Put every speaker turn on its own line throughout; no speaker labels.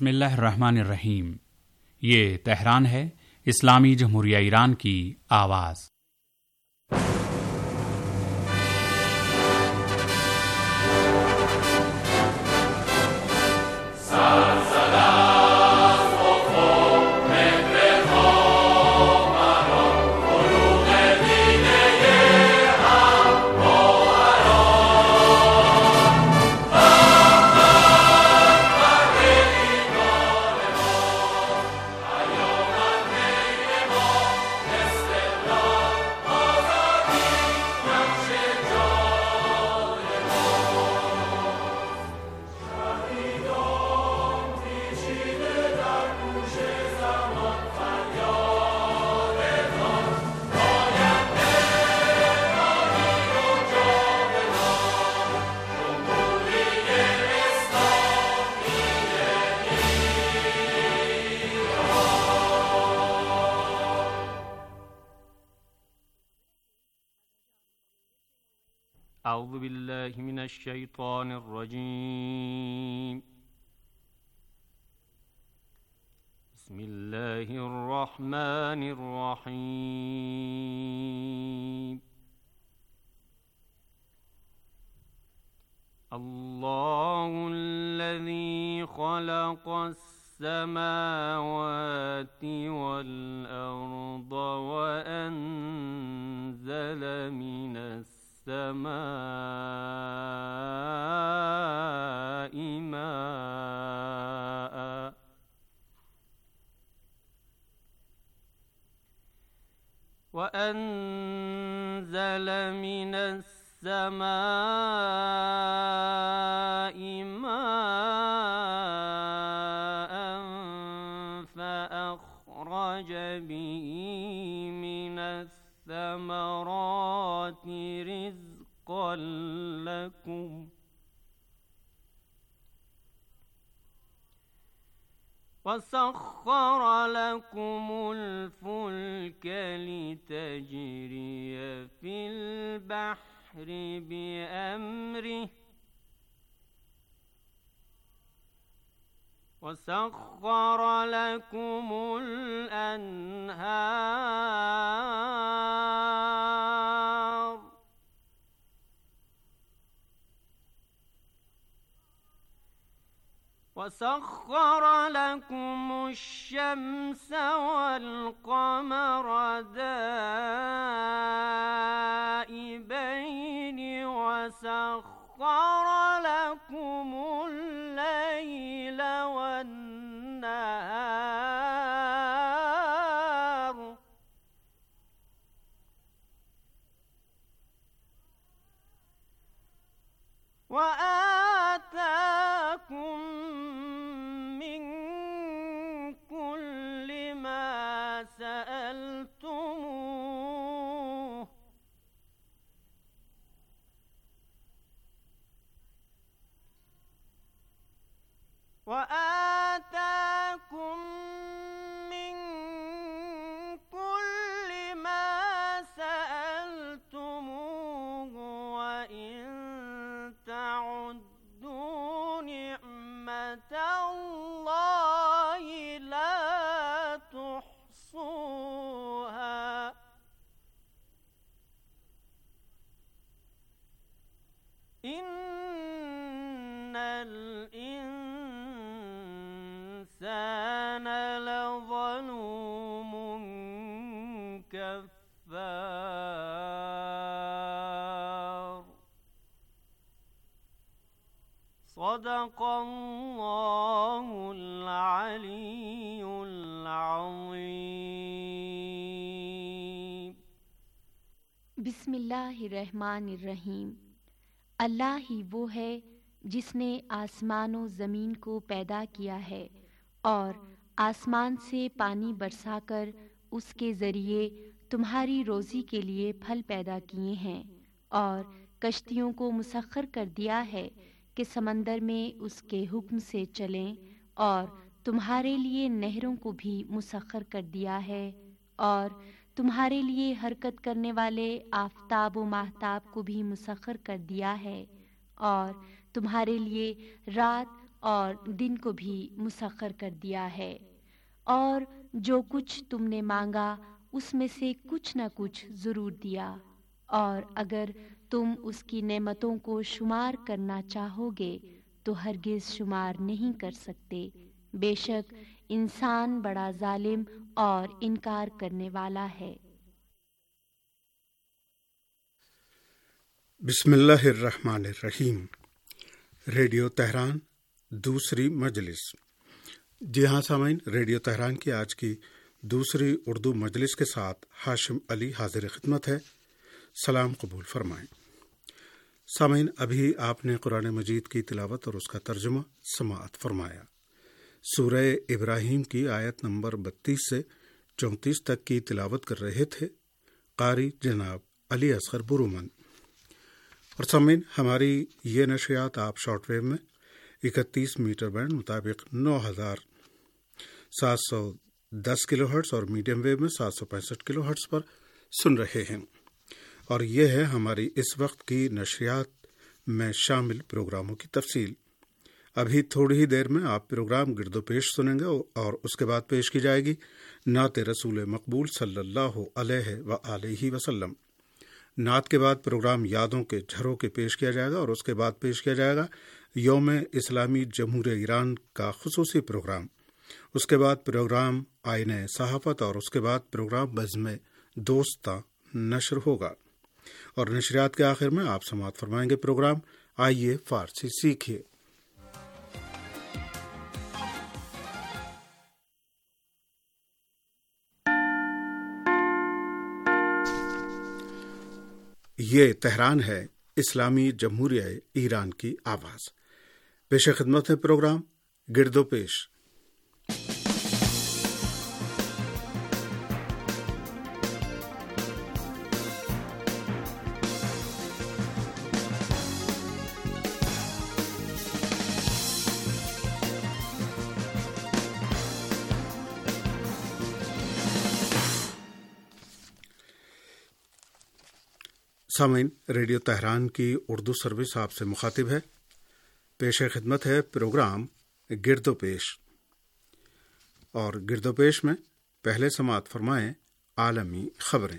बिस्मिल्लाहिर्रहमानिर्रहीम। ये तेहरान है, इस्लामी जमहूरिया ईरान की आवाज़।
أعوذ بالله من الشيطان الرجيم. بسم الله الرحمن الرحيم. الله الذي خلق السماوات والأرض وأنزل من السماء ماء وأنزل من السماء ماء فأخرج به من الثمرات رزقا لكم وسخر لكم الفلك لتجري في البحر بأمره وسخر لكم الأنهار وسخر لكم الشمس والقمر دائبين وسخر لكم الليل والنهار وآتاكم من كل ما سألتموه وآتاكم من كل ما سألتموه وإن تعدوا نعمة الله لا تحصوها إن الإنسان لظلوم كفار. صدق الله العلي العظيم.
बिस्मिल्लाहिर्रहमानिर्रहीम। अल्लाह ही वो है जिसने आसमानों ज़मीन को पैदा किया है और आसमान से पानी बरसाकर उसके ज़रिए तुम्हारी रोज़ी के लिए फल पैदा किए हैं और कश्तियों को मुसख्खर कर दिया है कि समंदर में उसके हुक्म से चलें और तुम्हारे लिए नहरों को भी मुसख्खर कर दिया है और तुम्हारे लिए हरकत करने वाले आफ़ताब व माहताब को भी मुसख्खर कर दिया है और तुम्हारे लिए रात اور دن کو بھی مسخر کر دیا ہے، اور جو کچھ تم نے مانگا اس میں سے کچھ نہ کچھ ضرور دیا، اور اگر تم اس کی نعمتوں کو شمار کرنا چاہو گے تو ہرگز شمار نہیں کر سکتے۔ بے شک انسان بڑا ظالم اور انکار کرنے والا ہے۔
بسم اللہ الرحمن الرحیم۔ ریڈیو تہران دوسری مجلس۔ جی ہاں سامعین، ریڈیو تہران کی آج کی دوسری اردو مجلس کے ساتھ ہاشم علی حاضر خدمت ہے۔ سلام قبول فرمائیں۔ سامعین، ابھی آپ نے قرآن مجید کی تلاوت اور اس کا ترجمہ سماعت فرمایا۔ سورہ ابراہیم کی آیت نمبر 32 سے 34 تک کی تلاوت کر رہے تھے قاری جناب علی اصغر برومند۔ اور سامعین، ہماری یہ نشریات آپ شارٹ ویو میں 31 میٹر بینڈ مطابق 9710 کلو ہرٹز اور میڈیم ویو میں 765 کلو ہرٹز پر سن رہے ہیں، اور یہ ہے ہماری اس وقت کی نشریات میں شامل پروگراموں کی تفصیل۔ ابھی تھوڑی ہی دیر میں آپ پروگرام گرد و پیش سنیں گے، اور اس کے بعد پیش کی جائے گی نعت رسول مقبول صلی اللہ علیہ وآلہ وسلم۔ نعت کے بعد پروگرام یادوں کے جھروکے پیش کیا جائے گا، اور اس کے بعد پیش کیا جائے گا یوم اسلامی جمہوریہ ایران کا خصوصی پروگرام۔ اس کے بعد پروگرام آئینہ صحافت، اور اس کے بعد پروگرام بزم دوستاں نشر ہوگا، اور نشریات کے آخر میں آپ سماعت فرمائیں گے پروگرام آئیے فارسی سیکھیے۔ یہ تہران ہے، اسلامی جمہوریہ ایران کی آواز۔ پیش خدمت ہے پروگرام گرد و پیش۔ سامعین، ریڈیو تہران کی اردو سروس آپ سے مخاطب ہے۔ پیش خدمت ہے پروگرام گرد و پیش، اور گرد و پیش میں پہلے سماعت فرمائیں عالمی خبریں۔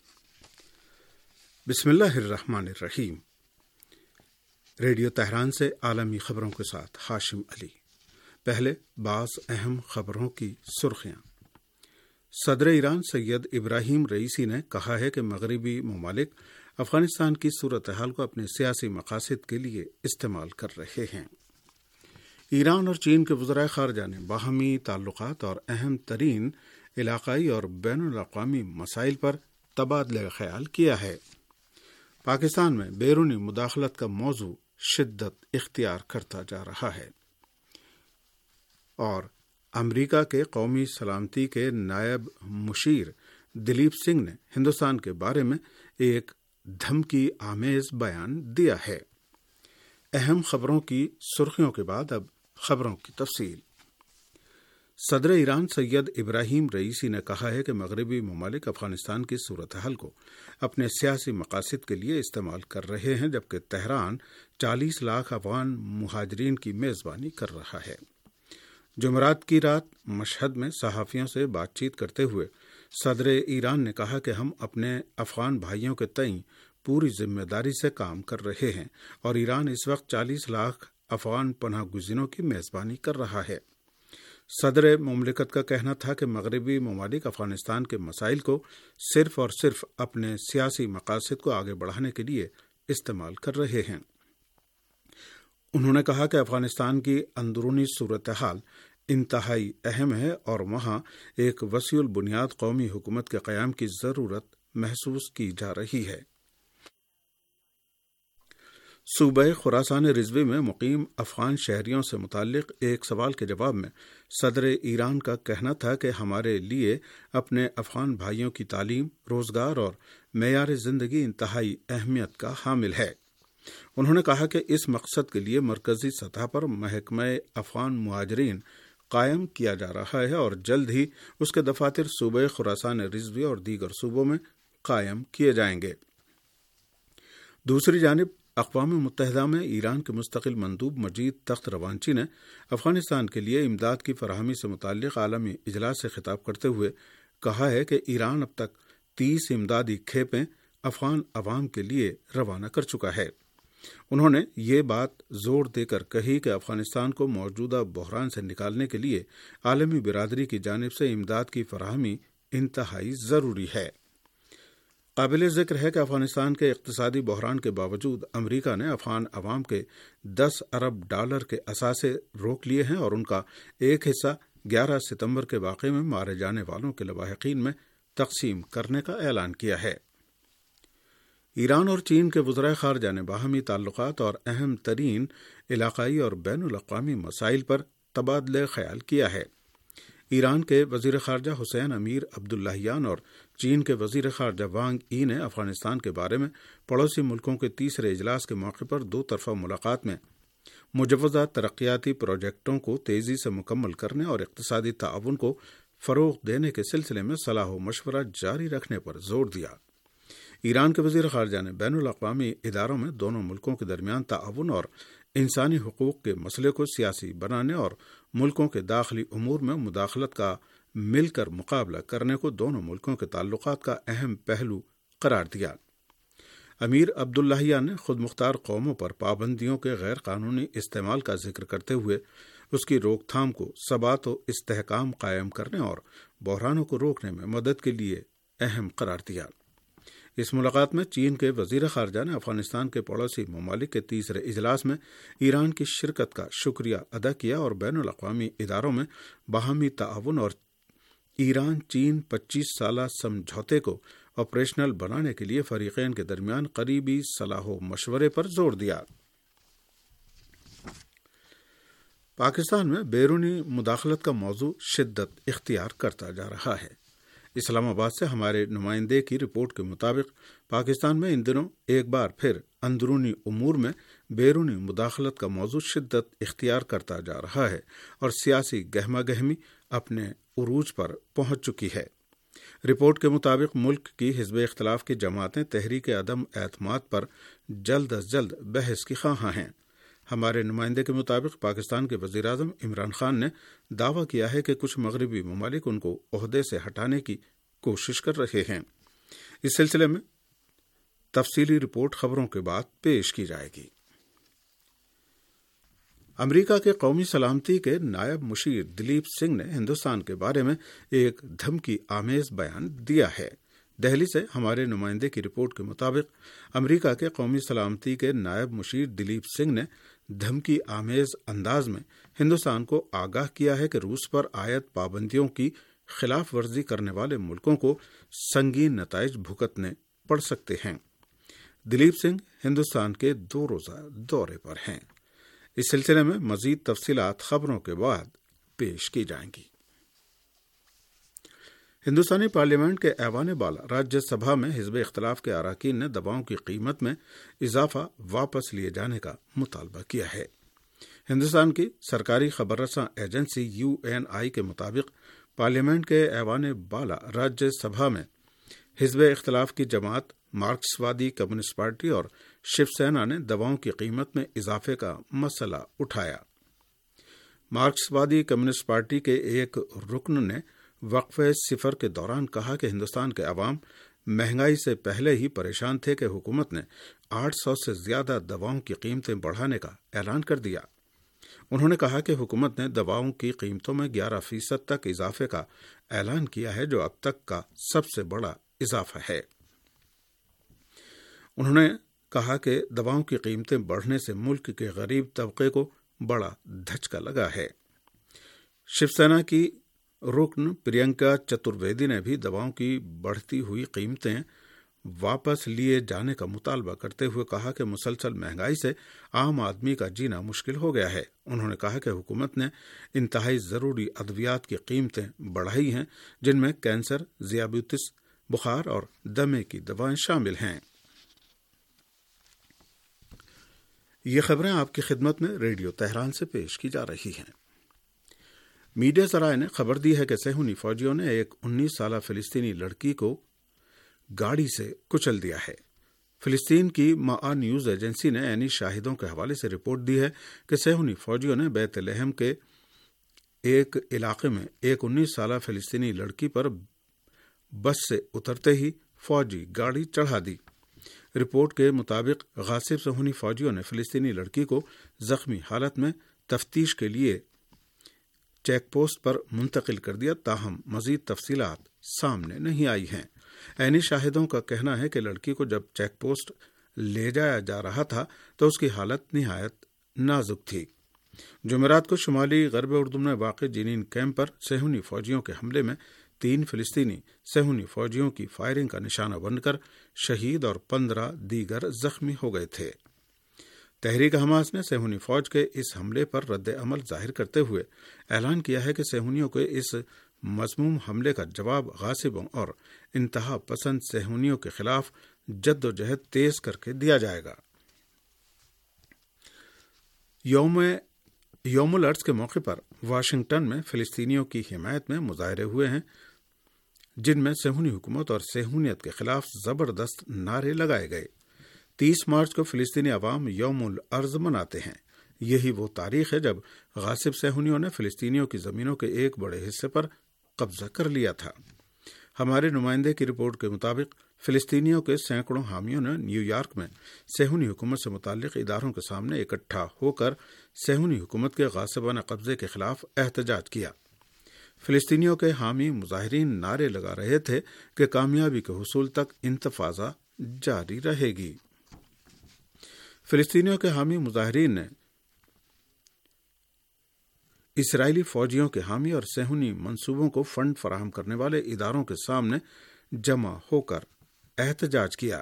بسم اللہ الرحمن الرحیم۔ ریڈیو تہران سے عالمی خبروں کے ساتھ ہاشم علی۔ پہلے بعض اہم خبروں کی سرخیاں۔ صدر ایران سید ابراہیم رئیسی نے کہا ہے کہ مغربی ممالک افغانستان کی صورتحال کو اپنے سیاسی مقاصد کے لیے استعمال کر رہے ہیں۔ ایران اور چین کے وزرائے خارجہ نے باہمی تعلقات اور اہم ترین علاقائی اور بین الاقوامی مسائل پر تبادلہ خیال کیا ہے۔ پاکستان میں بیرونی مداخلت کا موضوع شدت اختیار کرتا جا رہا ہے، اور امریکہ کے قومی سلامتی کے نائب مشیر دلیپ سنگھ نے ہندوستان کے بارے میں ایک دھمکی آمیز بیان دیا ہے۔ اہم خبروں کی سرخیوں کے بعد اب خبروں کی تفصیل۔ صدر ایران سید ابراہیم رئیسی نے کہا ہے کہ مغربی ممالک افغانستان کی صورتحال کو اپنے سیاسی مقاصد کے لیے استعمال کر رہے ہیں، جبکہ تہران 40 لاکھ افغان مہاجرین کی میزبانی کر رہا ہے۔ جمعرات کی رات مشہد میں صحافیوں سے بات چیت کرتے ہوئے صدر ایران نے کہا کہ ہم اپنے افغان بھائیوں کے تئیں پوری ذمہ داری سے کام کر رہے ہیں، اور ایران اس وقت 40 لاکھ افغان پناہ گزینوں کی میزبانی کر رہا ہے۔ صدر مملکت کا کہنا تھا کہ مغربی ممالک افغانستان کے مسائل کو صرف اور صرف اپنے سیاسی مقاصد کو آگے بڑھانے کے لیے استعمال کر رہے ہیں۔ انہوں نے کہا کہ افغانستان کی اندرونی صورتحال انتہائی اہم ہے، اور وہاں ایک وسیع البنیاد قومی حکومت کے قیام کی ضرورت محسوس کی جا رہی ہے۔ صوبہ خراسان رضوی میں مقیم افغان شہریوں سے متعلق ایک سوال کے جواب میں صدر ایران کا کہنا تھا کہ ہمارے لیے اپنے افغان بھائیوں کی تعلیم، روزگار اور معیار زندگی انتہائی اہمیت کا حامل ہے۔ انہوں نے کہا کہ اس مقصد کے لیے مرکزی سطح پر محکمہ افغان مہاجرین قائم کیا جا رہا ہے، اور جلد ہی اس کے دفاتر صوبہ خراسان رضوی اور دیگر صوبوں میں قائم کیے جائیں گے۔ دوسری جانب اقوام متحدہ میں ایران کے مستقل مندوب مجید تخت روانچی نے افغانستان کے لیے امداد کی فراہمی سے متعلق عالمی اجلاس سے خطاب کرتے ہوئے کہا ہے کہ ایران اب تک 30 امدادی کھیپیں افغان عوام کے لیے روانہ کر چکا ہے۔ انہوں نے یہ بات زور دے کر کہی کہ افغانستان کو موجودہ بحران سے نکالنے کے لیے عالمی برادری کی جانب سے امداد کی فراہمی انتہائی ضروری ہے۔ قابل ذکر ہے کہ افغانستان کے اقتصادی بحران کے باوجود امریکہ نے افغان عوام کے $10 ارب کے اثاثے روک لیے ہیں اور ان کا ایک حصہ 11 ستمبر کے واقعے میں مارے جانے والوں کے لواحقین میں تقسیم کرنے کا اعلان کیا ہے۔ ایران اور چین کے وزرائے خارجہ نے باہمی تعلقات اور اہم ترین علاقائی اور بین الاقوامی مسائل پر تبادلہ خیال کیا ہے۔ ایران کے وزیر خارجہ حسین امیر عبداللہیان اور چین کے وزیر خارجہ وانگ ای نے افغانستان کے بارے میں پڑوسی ملکوں کے تیسرے اجلاس کے موقع پر 2 طرفہ ملاقات میں مجوزہ ترقیاتی پروجیکٹوں کو تیزی سے مکمل کرنے اور اقتصادی تعاون کو فروغ دینے کے سلسلے میں صلاح و مشورہ جاری رکھنے پر زور دیا۔ ایران کے وزیر خارجہ نے بین الاقوامی اداروں میں دونوں ملکوں کے درمیان تعاون اور انسانی حقوق کے مسئلے کو سیاسی بنانے اور ملکوں کے داخلی امور میں مداخلت کا مل کر مقابلہ کرنے کو دونوں ملکوں کے تعلقات کا اہم پہلو قرار دیا۔ امیر عبداللہیان نے خود مختار قوموں پر پابندیوں کے غیر قانونی استعمال کا ذکر کرتے ہوئے اس کی روک تھام کو ثبات و استحکام قائم کرنے اور بحرانوں کو روکنے میں مدد کے لیے اہم قرار دیا۔ اس ملاقات میں چین کے وزیر خارجہ نے افغانستان کے پڑوسی ممالک کے تیسرے اجلاس میں ایران کی شرکت کا شکریہ ادا کیا اور بین الاقوامی اداروں میں باہمی تعاون اور ایران چین 25 سالہ سمجھوتے کو آپریشنل بنانے کے لیے فریقین کے درمیان قریبی صلاح و مشورے پر زور دیا۔ پاکستان میں بیرونی مداخلت کا موضوع شدت اختیار کرتا جا رہا ہے۔ اسلام آباد سے ہمارے نمائندے کی رپورٹ کے مطابق پاکستان میں ان دنوں ایک بار پھر اندرونی امور میں بیرونی مداخلت کا موضوع شدت اختیار کرتا جا رہا ہے اور سیاسی گہما گہمی اپنے عروج پر پہنچ چکی ہے۔ رپورٹ کے مطابق ملک کی حزب اختلاف کی جماعتیں تحریک عدم اعتماد پر جلد از جلد بحث کی خواہاں ہیں۔ ہمارے نمائندے کے مطابق پاکستان کے وزیر اعظم عمران خان نے دعویٰ کیا ہے کہ کچھ مغربی ممالک ان کو عہدے سے ہٹانے کی کوشش کر رہے ہیں۔ اس سلسلے میں تفصیلی رپورٹ خبروں کے بعد پیش کی جائے گی۔ امریکہ کے قومی سلامتی کے نائب مشیر دلیپ سنگھ نے ہندوستان کے بارے میں ایک دھمکی آمیز بیان دیا ہے۔ دہلی سے ہمارے نمائندے کی رپورٹ کے مطابق امریکہ کے قومی سلامتی کے نائب مشیر دلیپ سنگھ نے دھمکی آمیز انداز میں ہندوستان کو آگاہ کیا ہے کہ روس پر عائد پابندیوں کی خلاف ورزی کرنے والے ملکوں کو سنگین نتائج بھگتنے پڑ سکتے ہیں۔ دلیپ سنگھ ہندوستان کے 2 روزہ دورے پر ہیں۔ اس سلسلے میں مزید تفصیلات خبروں کے بعد پیش کی جائیں گی۔ ہندوستانی پارلیمنٹ کے ایوان بالا راجیہ سبھا میں حزب اختلاف کے اراکین نے دواؤں کی قیمت میں اضافہ واپس لیے جانے کا مطالبہ کیا ہے۔ ہندوستان کی سرکاری خبر رساں ایجنسی UNI کے مطابق پارلیمنٹ کے ایوان بالا راجیہ سبھا میں حزب اختلاف کی جماعت مارکس وادی کمیونسٹ پارٹی اور شیو سینا نے دواؤں کی قیمت میں اضافے کا مسئلہ اٹھایا۔ مارکس وادی کمیونسٹ پارٹی کے ایک رکن نے وقفہ صفر کے دوران کہا کہ ہندوستان کے عوام مہنگائی سے پہلے ہی پریشان تھے کہ حکومت نے 800 سے زیادہ دواؤں کی قیمتیں بڑھانے کا اعلان کر دیا۔ انہوں نے کہا کہ حکومت نے دواؤں کی قیمتوں میں 11% تک اضافے کا اعلان کیا ہے، جو اب تک کا سب سے بڑا اضافہ ہے۔ انہوں نے کہا کہ دواؤں کی قیمتیں بڑھنے سے ملک کے غریب طبقے کو بڑا دھچکا لگا ہے۔ شیو سینا کی رکن پرینکا چترویدی نے بھی دواؤں کی بڑھتی ہوئی قیمتیں واپس لیے جانے کا مطالبہ کرتے ہوئے کہا کہ مسلسل مہنگائی سے عام آدمی کا جینا مشکل ہو گیا ہے۔ انہوں نے کہا کہ حکومت نے انتہائی ضروری ادویات کی قیمتیں بڑھائی ہیں، جن میں کینسر، ذیابیطس، بخار اور دمے کی دوائیں شامل ہیں۔ یہ خبریں آپ کی خدمت میں ریڈیو تہران سے پیش کی جا رہی ہیں۔ میڈیا ذرائع نے خبر دی ہے کہ صہیونی فوجیوں نے ایک 19 سالہ فلسطینی لڑکی کو گاڑی سے کچل دیا ہے۔ فلسطین کی معا نیوز ایجنسی نے عینی شاہدوں کے حوالے سے رپورٹ دی ہے کہ صہیونی فوجیوں نے بیت لحم کے ایک علاقے میں ایک 19 سالہ فلسطینی لڑکی پر بس سے اترتے ہی فوجی گاڑی چڑھا دی۔ رپورٹ کے مطابق غاصب صہیونی فوجیوں نے فلسطینی لڑکی کو زخمی حالت میں تفتیش کے لیے چیک پوسٹ پر منتقل کر دیا، تاہم مزید تفصیلات سامنے نہیں آئی ہیں۔ عینی شاہدوں کا کہنا ہے کہ لڑکی کو جب چیک پوسٹ لے جایا جا رہا تھا تو اس کی حالت نہایت نازک تھی۔ جمعرات کو شمالی غرب اردن میں واقع جنین کیمپ پر صہیونی فوجیوں کے حملے میں 3 فلسطینی صہیونی فوجیوں کی فائرنگ کا نشانہ بن کر شہید اور 15 دیگر زخمی ہو گئے تھے۔ تحریک حماس نے صہیونی فوج کے اس حملے پر رد عمل ظاہر کرتے ہوئے اعلان کیا ہے کہ صہیونیوں کے اس مذموم حملے کا جواب غاصبوں اور انتہا پسند صہیونیوں کے خلاف جد و جہد تیز کر کے دیا جائے گا۔ یوم الارض کے موقع پر واشنگٹن میں فلسطینیوں کی حمایت میں مظاہرے ہوئے ہیں، جن میں صہیونی حکومت اور صہیونیت کے خلاف زبردست نعرے لگائے گئے۔ 30 مارچ کو فلسطینی عوام یوم الارض مناتے ہیں۔ یہی وہ تاریخ ہے جب غاصب صہیونیوں نے فلسطینیوں کی زمینوں کے ایک بڑے حصے پر قبضہ کر لیا تھا۔ ہمارے نمائندے کی رپورٹ کے مطابق فلسطینیوں کے سینکڑوں حامیوں نے نیو یارک میں صہیونی حکومت سے متعلق اداروں کے سامنے اکٹھا ہو کر صہیونی حکومت کے غاصبانہ قبضے کے خلاف احتجاج کیا۔ فلسطینیوں کے حامی مظاہرین نعرے لگا رہے تھے کہ کامیابی کے حصول تک انتفاضہ جاری رہے گی۔ فلسطینیوں کے حامی مظاہرین نے اسرائیلی فوجیوں کے حامی اور صہیونی منصوبوں کو فنڈ فراہم کرنے والے اداروں کے سامنے جمع ہو کر احتجاج کیا۔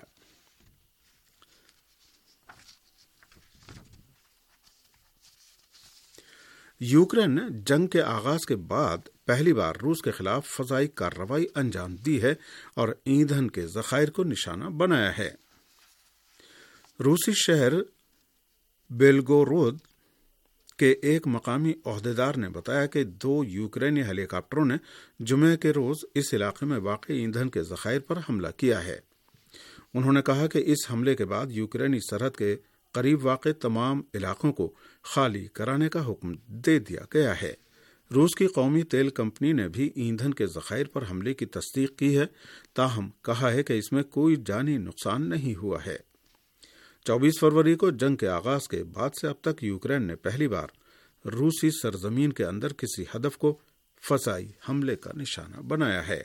یوکرین نے جنگ کے آغاز کے بعد پہلی بار روس کے خلاف فضائی کارروائی انجام دی ہے اور ایندھن کے ذخائر کو نشانہ بنایا ہے۔ روسی شہر بیلگورود کے ایک مقامی عہدیدار نے بتایا کہ 2 یوکرینی ہیلی کاپٹروں نے جمعے کے روز اس علاقے میں واقع ایندھن کے ذخائر پر حملہ کیا ہے۔ انہوں نے کہا کہ اس حملے کے بعد یوکرینی سرحد کے قریب واقع تمام علاقوں کو خالی کرانے کا حکم دے دیا گیا ہے۔ روس کی قومی تیل کمپنی نے بھی ایندھن کے ذخائر پر حملے کی تصدیق کی ہے، تاہم کہا ہے کہ اس میں کوئی جانی نقصان نہیں ہوا ہے۔ 24 فروری کو جنگ کے آغاز کے بعد سے اب تک یوکرین نے پہلی بار روسی سرزمین کے اندر کسی ہدف کو فضائی حملے کا نشانہ بنایا ہے۔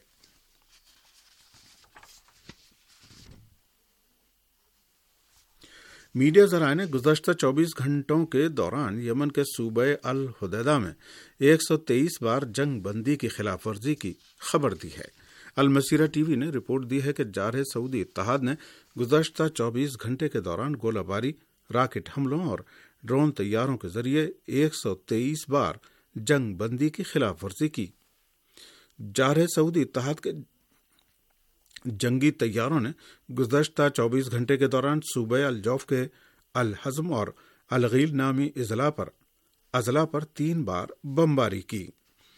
میڈیا ذرائع نے گزشتہ 24 گھنٹوں کے دوران یمن کے صوبہ الحدیدہ میں 123 بار جنگ بندی کی خلاف ورزی کی خبر دی ہے۔ المسیرہ ٹی وی نے رپورٹ دی ہے کہ جارح سعودی اتحاد نے گزشتہ 24 گھنٹے کے دوران گولہ باری، راکٹ حملوں اور ڈرون طیاروں کے ذریعے 123 بار جنگ بندی کی خلاف ورزی کی۔ جارح سعودی اتحاد کے جنگی طیاروں نے گزشتہ 24 گھنٹے کے دوران صوبہ الجوف کے الحزم اور الغیل نامی اضلاع پر 3 بار بمباری کی۔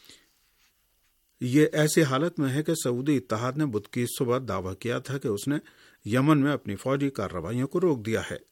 یہ ایسی حالت میں ہے کہ سعودی اتحاد نے بدھ کی صبح دعویٰ کیا تھا کہ اس نے یمن میں اپنی فوجی کارروائیوں کو روک دیا ہے۔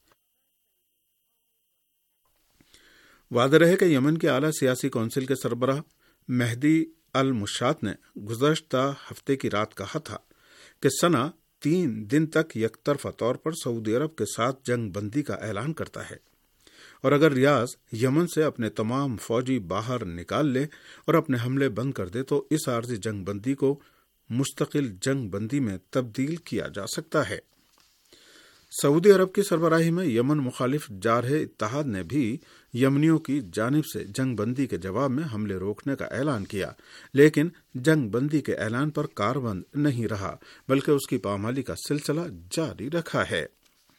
واضح رہے کہ یمن کے اعلیٰ سیاسی کونسل کے سربراہ مہدی المشات نے گزشتہ ہفتے کی رات کہا تھا کہ سنا 3 دن تک یک طرفہ طور پر سعودی عرب کے ساتھ جنگ بندی کا اعلان کرتا ہے، اور اگر ریاض یمن سے اپنے تمام فوجی باہر نکال لے اور اپنے حملے بند کر دے تو اس عارضی جنگ بندی کو مستقل جنگ بندی میں تبدیل کیا جا سکتا ہے۔ سعودی عرب کی سربراہی میں یمن مخالف جارح اتحاد نے بھی یمنیوں کی جانب سے جنگ بندی کے جواب میں حملے روکنے کا اعلان کیا، لیکن جنگ بندی کے اعلان پر کاربند نہیں رہا بلکہ اس کی پامالی کا سلسلہ جاری رکھا ہے۔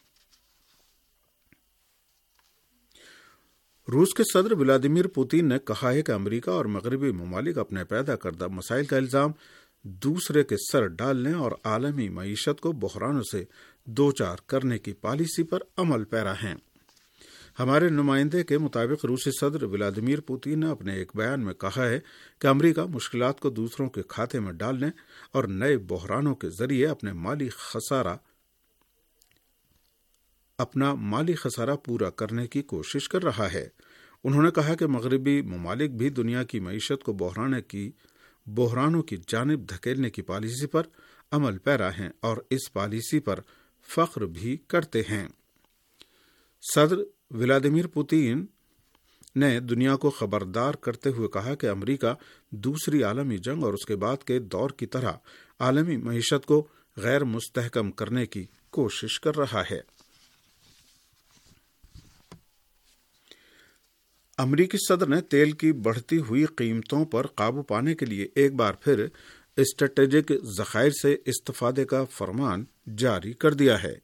روس کے صدر ولادیمیر پوتین نے کہا ہے کہ امریکہ اور مغربی ممالک اپنے پیدا کردہ مسائل کا الزام دوسرے کے سر ڈالنے اور عالمی معیشت کو بحرانوں سے دوچار کرنے کی پالیسی پر عمل پیرا ہیں۔ ہمارے نمائندے کے مطابق روسی صدر ولادیمیر پوتین نے اپنے ایک بیان میں کہا ہے کہ امریکہ مشکلات کو دوسروں کے کھاتے میں ڈالنے اور نئے بحرانوں کے ذریعے اپنے مالی خسارہ اپنا مالی خسارہ پورا کرنے کی کوشش کر رہا ہے۔ انہوں نے کہا کہ مغربی ممالک بھی دنیا کی معیشت کو بحرانوں کی جانب دھکیلنے کی پالیسی پر عمل پیرا ہیں اور اس پالیسی پر فخر بھی کرتے ہیں۔ صدر ولادیمیر پوتین نے دنیا کو خبردار کرتے ہوئے کہا کہ امریکہ دوسری عالمی جنگ اور اس کے بعد کے دور کی طرح عالمی معیشت کو غیر مستحکم کرنے کی کوشش کر رہا ہے۔ امریکی صدر نے تیل کی بڑھتی ہوئی قیمتوں پر قابو پانے کے لیے ایک بار پھر اسٹریٹجک ذخائر سے استفادے کا فرمان جاری کر دیا ہے۔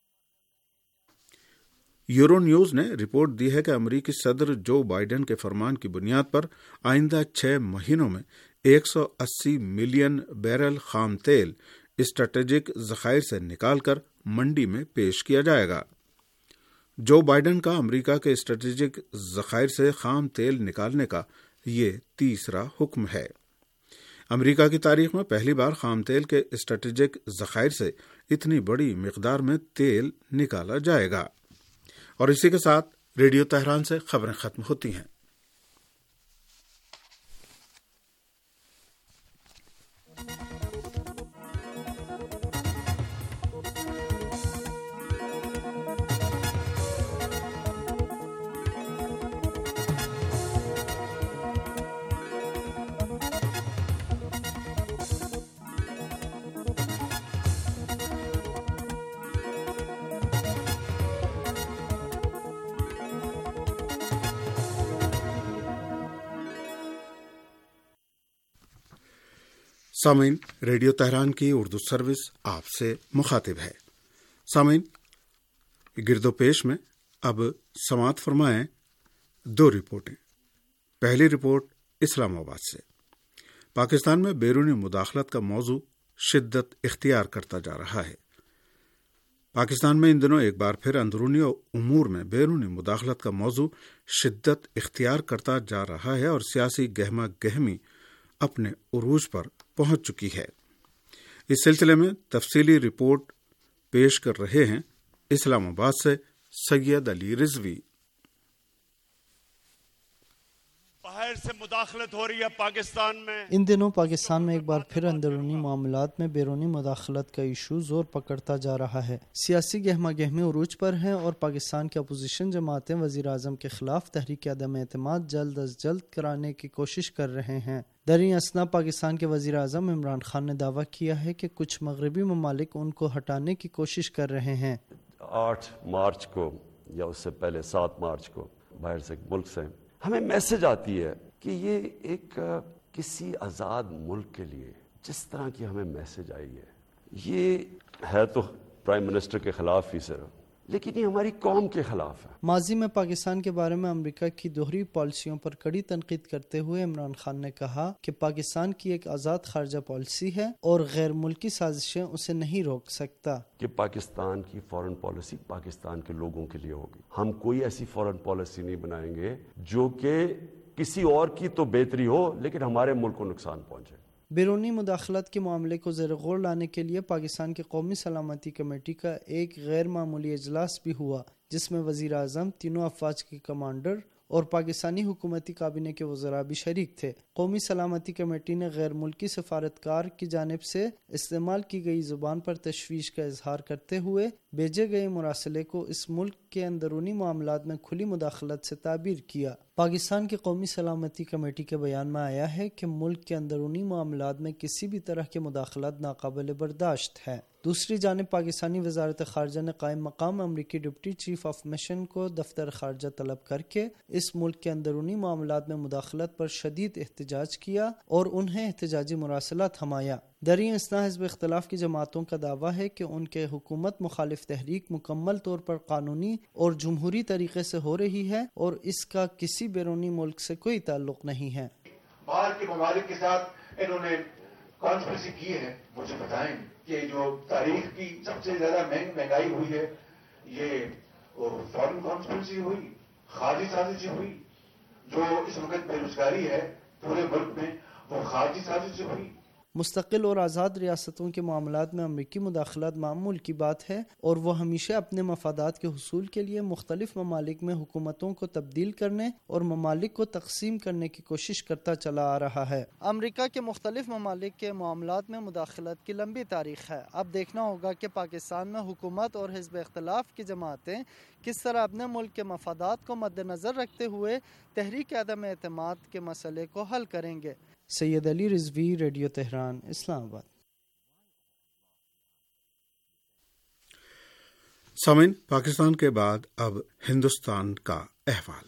یورو نیوز نے رپورٹ دی ہے کہ امریکی صدر جو بائیڈن کے فرمان کی بنیاد پر آئندہ 6 مہینوں میں 180 ملین بیرل خام تیل اسٹریٹجک ذخائر سے نکال کر منڈی میں پیش کیا جائے گا۔ جو بائیڈن کا امریکہ کے اسٹریٹجک ذخائر سے خام تیل نکالنے کا یہ تیسرا حکم ہے۔ امریکہ کی تاریخ میں پہلی بار خام تیل کے اسٹریٹجک ذخائر سے اتنی بڑی مقدار میں تیل نکالا جائے گا۔ اور اسی کے ساتھ ریڈیو تہران سے خبریں ختم ہوتی ہیں۔ سامعین، ریڈیو تہران کی اردو سروس آپ سے مخاطب ہے۔ سامعین، گرد و پیش میں اب سماعت فرمائیں 2 رپورٹیں۔ پہلی رپورٹ اسلام آباد سے۔ پاکستان میں بیرونی مداخلت کا موضوع شدت اختیار کرتا جا رہا ہے۔ پاکستان میں ان دنوں ایک بار پھر اندرونی امور میں بیرونی مداخلت کا موضوع شدت اختیار کرتا جا رہا ہے اور سیاسی گہما گہمی اپنے عروج پر پہنچ چکی ہے۔ اس سلسلے میں تفصیلی رپورٹ پیش کر رہے ہیں اسلام آباد سے سید علی رضوی۔
باہر سے مداخلت ہو رہی ہے پاکستان میں۔
ان دنوں پاکستان میں ایک بار پھر اندرونی معاملات میں بیرونی مداخلت کا ایشو زور پکڑتا جا رہا ہے۔ سیاسی گہما گہمی عروج پر ہیں اور پاکستان کی اپوزیشن جماعتیں وزیر اعظم کے خلاف تحریک عدم اعتماد جلد از جلد کرانے کی کوشش کر رہے ہیں۔ دریں اثنا پاکستان کے وزیر اعظم عمران خان نے دعویٰ کیا ہے کہ کچھ مغربی ممالک ان کو ہٹانے کی کوشش کر رہے ہیں۔
8 مارچ کو یا اس سے پہلے 7 مارچ کو باہر سے ملک سے ہمیں میسج آتی ہے کہ یہ ایک کسی آزاد ملک کے لیے جس طرح کی ہمیں میسج آئی ہے، یہ ہے تو پرائم منسٹر کے خلاف ہی صرف، لیکن یہ ہماری قوم کے خلاف ہے۔
ماضی میں پاکستان کے بارے میں امریکہ کی دوہری پالیسیوں پر کڑی تنقید کرتے ہوئے عمران خان نے کہا کہ پاکستان کی ایک آزاد خارجہ پالیسی ہے اور غیر ملکی سازشیں اسے نہیں روک سکتا۔
کہ پاکستان کی فورن پالیسی پاکستان کے لوگوں کے لیے ہوگی۔ ہم کوئی ایسی فورن پالیسی نہیں بنائیں گے جو کہ کسی اور کی تو بہتری ہو لیکن ہمارے ملک کو نقصان پہنچے۔
بیرونی مداخلت کے معاملے کو زیر غور لانے کے لیے پاکستان کی قومی سلامتی کمیٹی کا ایک غیر معمولی اجلاس بھی ہوا، جس میں وزیر اعظم، تینوں افواج کے کمانڈر اور پاکستانی حکومتی کابینہ کے وزراء بھی شریک تھے۔ قومی سلامتی کمیٹی نے غیر ملکی سفارتکار کی جانب سے استعمال کی گئی زبان پر تشویش کا اظہار کرتے ہوئے بھیجے گئے مراسلے کو اس ملک کے اندرونی معاملات میں کھلی مداخلت سے تعبیر کیا۔ پاکستان کی قومی سلامتی کمیٹی کے بیان میں آیا ہے کہ ملک کے اندرونی معاملات میں کسی بھی طرح کی مداخلت ناقابل برداشت ہے۔ دوسری جانب پاکستانی وزارت خارجہ نے قائم مقام امریکی ڈپٹی چیف آف مشن کو دفتر خارجہ طلب کر کے اس ملک کے اندرونی معاملات میں مداخلت پر شدید احتجاج کیا اور انہیں احتجاجی مراسلہ تھمایا۔ دریں اثنا حزب اختلاف کی جماعتوں کا دعویٰ ہے کہ ان کے حکومت مخالف تحریک مکمل طور پر قانونی اور جمہوری طریقے سے ہو رہی ہے اور اس کا کسی بیرونی ملک سے کوئی تعلق نہیں ہے۔
باہر کے ممالک کے ساتھ انہوں نے کانسپریسی کی ہے۔ مجھے بتائیں کہ جو تاریخ کی سب سے زیادہ مہنگائی ہوئی ہے یہ فورن کانسپریسی ہوئی، خارجی سازش ہوئی۔ جو اس وقت بے روزگاری ہے پورے ملک میں وہ خارجی سازش ہوئی۔
مستقل اور آزاد ریاستوں کے معاملات میں امریکی مداخلت معمول کی بات ہے اور وہ ہمیشہ اپنے مفادات کے حصول کے لیے مختلف ممالک میں حکومتوں کو تبدیل کرنے اور ممالک کو تقسیم کرنے کی کوشش کرتا چلا آ رہا ہے۔ امریکہ کے مختلف ممالک کے معاملات میں مداخلت کی لمبی تاریخ ہے۔ اب دیکھنا ہوگا کہ پاکستان میں حکومت اور حزب اختلاف کی جماعتیں کس طرح اپنے ملک کے مفادات کو مد نظر رکھتے ہوئے تحریک عدم اعتماد کے مسئلے کو حل کریں گے۔ Syed Ali Rizvi, radio Tehran, Islamabad.
سامعین، پاکستان کے بعد اب ہندوستان کا احوال۔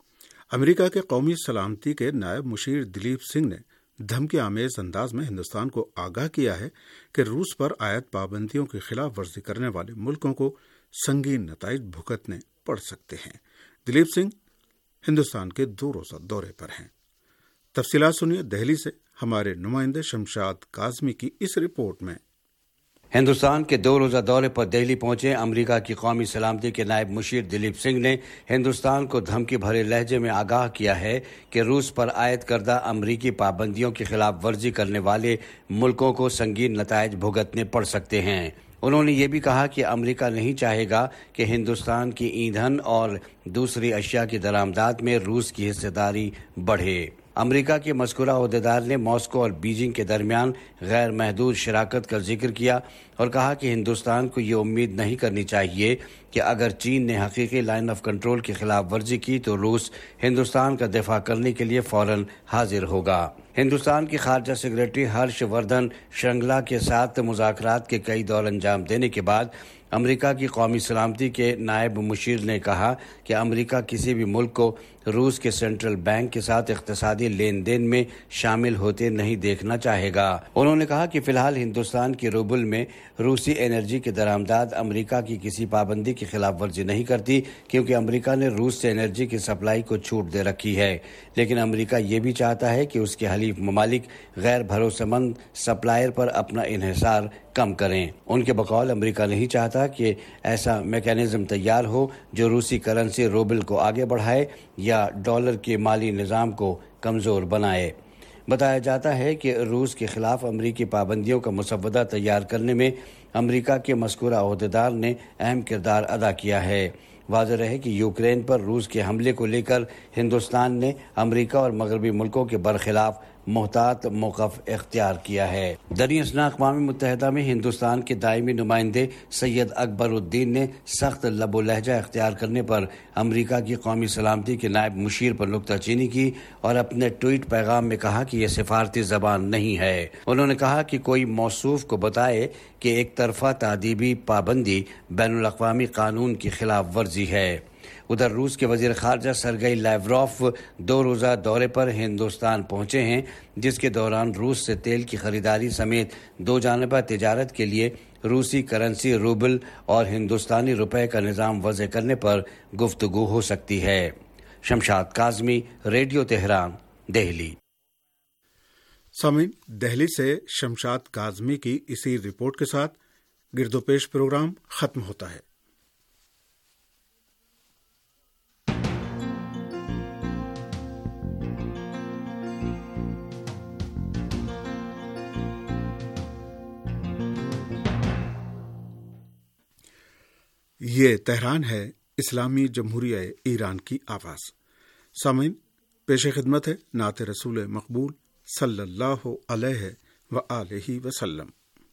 امریکہ کے قومی سلامتی کے نائب مشیر دلیپ سنگھ نے دھمکی آمیز انداز میں ہندوستان کو آگاہ کیا ہے کہ روس پر عائد پابندیوں کی خلاف ورزی کرنے والے ملکوں کو سنگین نتائج بھگتنے پڑ سکتے ہیں۔ دلیپ سنگھ ہندوستان کے 2 روزہ دورے پر ہیں۔ تفصیلات سنیے دہلی سے ہمارے نمائندے شمشاد کاظمی کی اس رپورٹ میں۔
ہندوستان کے 2 روزہ دورے پر دہلی پہنچے امریکہ کی قومی سلامتی کے نائب مشیر دلیپ سنگھ نے ہندوستان کو دھمکی بھرے لہجے میں آگاہ کیا ہے کہ روس پر عائد کردہ امریکی پابندیوں کی خلاف ورزی کرنے والے ملکوں کو سنگین نتائج بھگتنے پڑ سکتے ہیں۔ انہوں نے یہ بھی کہا کہ امریکہ نہیں چاہے گا کہ ہندوستان کی ایندھن اور دوسری اشیاء کی درآمدات میں روس کی حصہ داری بڑھے۔ امریکہ کے مذکورہ عہدیدار نے ماسکو اور بیجنگ کے درمیان غیر محدود شراکت کا ذکر کیا اور کہا کہ ہندوستان کو یہ امید نہیں کرنی چاہیے کہ اگر چین نے حقیقی لائن آف کنٹرول کی خلاف ورزی کی تو روس ہندوستان کا دفاع کرنے کے لیے فوراً حاضر ہوگا۔ ہندوستان کی خارجہ سیکرٹری ہرش وردھن شرنگلا کے ساتھ مذاکرات کے کئی دور انجام دینے کے بعد امریکہ کی قومی سلامتی کے نائب مشیر نے کہا کہ امریکہ کسی بھی ملک کو روس کے سینٹرل بینک کے ساتھ اقتصادی لین دین میں شامل ہوتے نہیں دیکھنا چاہے گا۔ انہوں نے کہا کہ فی الحال ہندوستان کی روبل میں روسی انرجی کی درآمدات امریکہ کی کسی پابندی کی خلاف ورزی نہیں کرتی کیونکہ امریکہ نے روس سے انرجی کی سپلائی کو چھوٹ دے رکھی ہے، لیکن امریکہ یہ بھی چاہتا ہے کہ اس کے حلیف ممالک غیر بھروسے مند سپلائر پر اپنا انحصار کم کریں۔ ان کے بقول امریکہ نہیں چاہتا کہ ایسا میکانزم تیار ہو جو روسی کرنسی روبل کو آگے بڑھائے یا ڈالر کے مالی نظام کو کمزور بنائے۔ بتایا جاتا ہے کہ روس کے خلاف امریکی پابندیوں کا مسودہ تیار کرنے میں امریکہ کے مذکورہ عہدیدار نے اہم کردار ادا کیا ہے۔ واضح رہے کہ یوکرین پر روس کے حملے کو لے کر ہندوستان نے امریکہ اور مغربی ملکوں کے برخلاف محتاط موقف اختیار کیا ہے۔ دریں اثنا اقوام متحدہ میں ہندوستان کے دائمی نمائندے سید اکبر الدین نے سخت لب و لہجہ اختیار کرنے پر امریکہ کی قومی سلامتی کے نائب مشیر پر نکتہ چینی کی اور اپنے ٹویٹ پیغام میں کہا کہ یہ سفارتی زبان نہیں ہے۔ انہوں نے کہا کہ کوئی موصوف کو بتائے کہ ایک طرفہ تادیبی پابندی بین الاقوامی قانون کی خلاف ورزی ہے۔ ادھر روس کے وزیر خارجہ سرگئی لیوروف 2 روزہ دورے پر ہندوستان پہنچے ہیں، جس کے دوران روس سے تیل کی خریداری سمیت 2 جانبہ تجارت کے لیے روسی کرنسی روبل اور ہندوستانی روپے کا نظام وضع کرنے پر گفتگو ہو سکتی ہے۔ Shamshad Kazmi, radio Tehran, Delhi.
سامعین، دہلی سے شمشاد کاظمی کی اسی رپورٹ کے ساتھ گرد و پیش پروگرام ختم ہوتا ہے۔ یہ تہران ہے، اسلامی جمہوریہ ایران کی آواز۔ سامعین، پیش خدمت ہے نعت رسول مقبول صلی اللہ علیہ وآلہ وسلم۔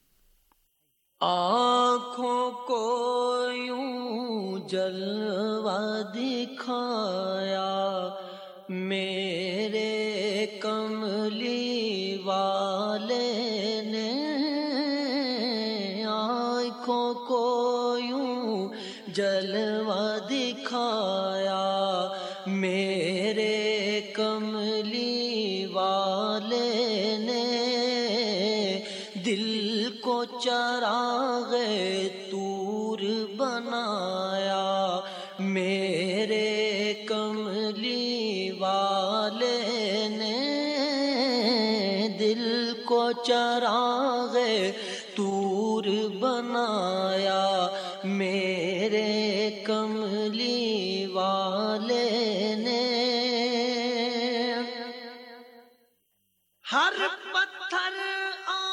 آنکھوں کو یوں جلوہ دکھایا میرے کملی والے نے، آنکھوں کو یوں جلوہ دکھایا میرے کملی والے نے، دل کو چراغ طور بنایا میرے کملی والے نے، دل کو چراغ طور بنایا میرے کملی والے نے، ہر پتھر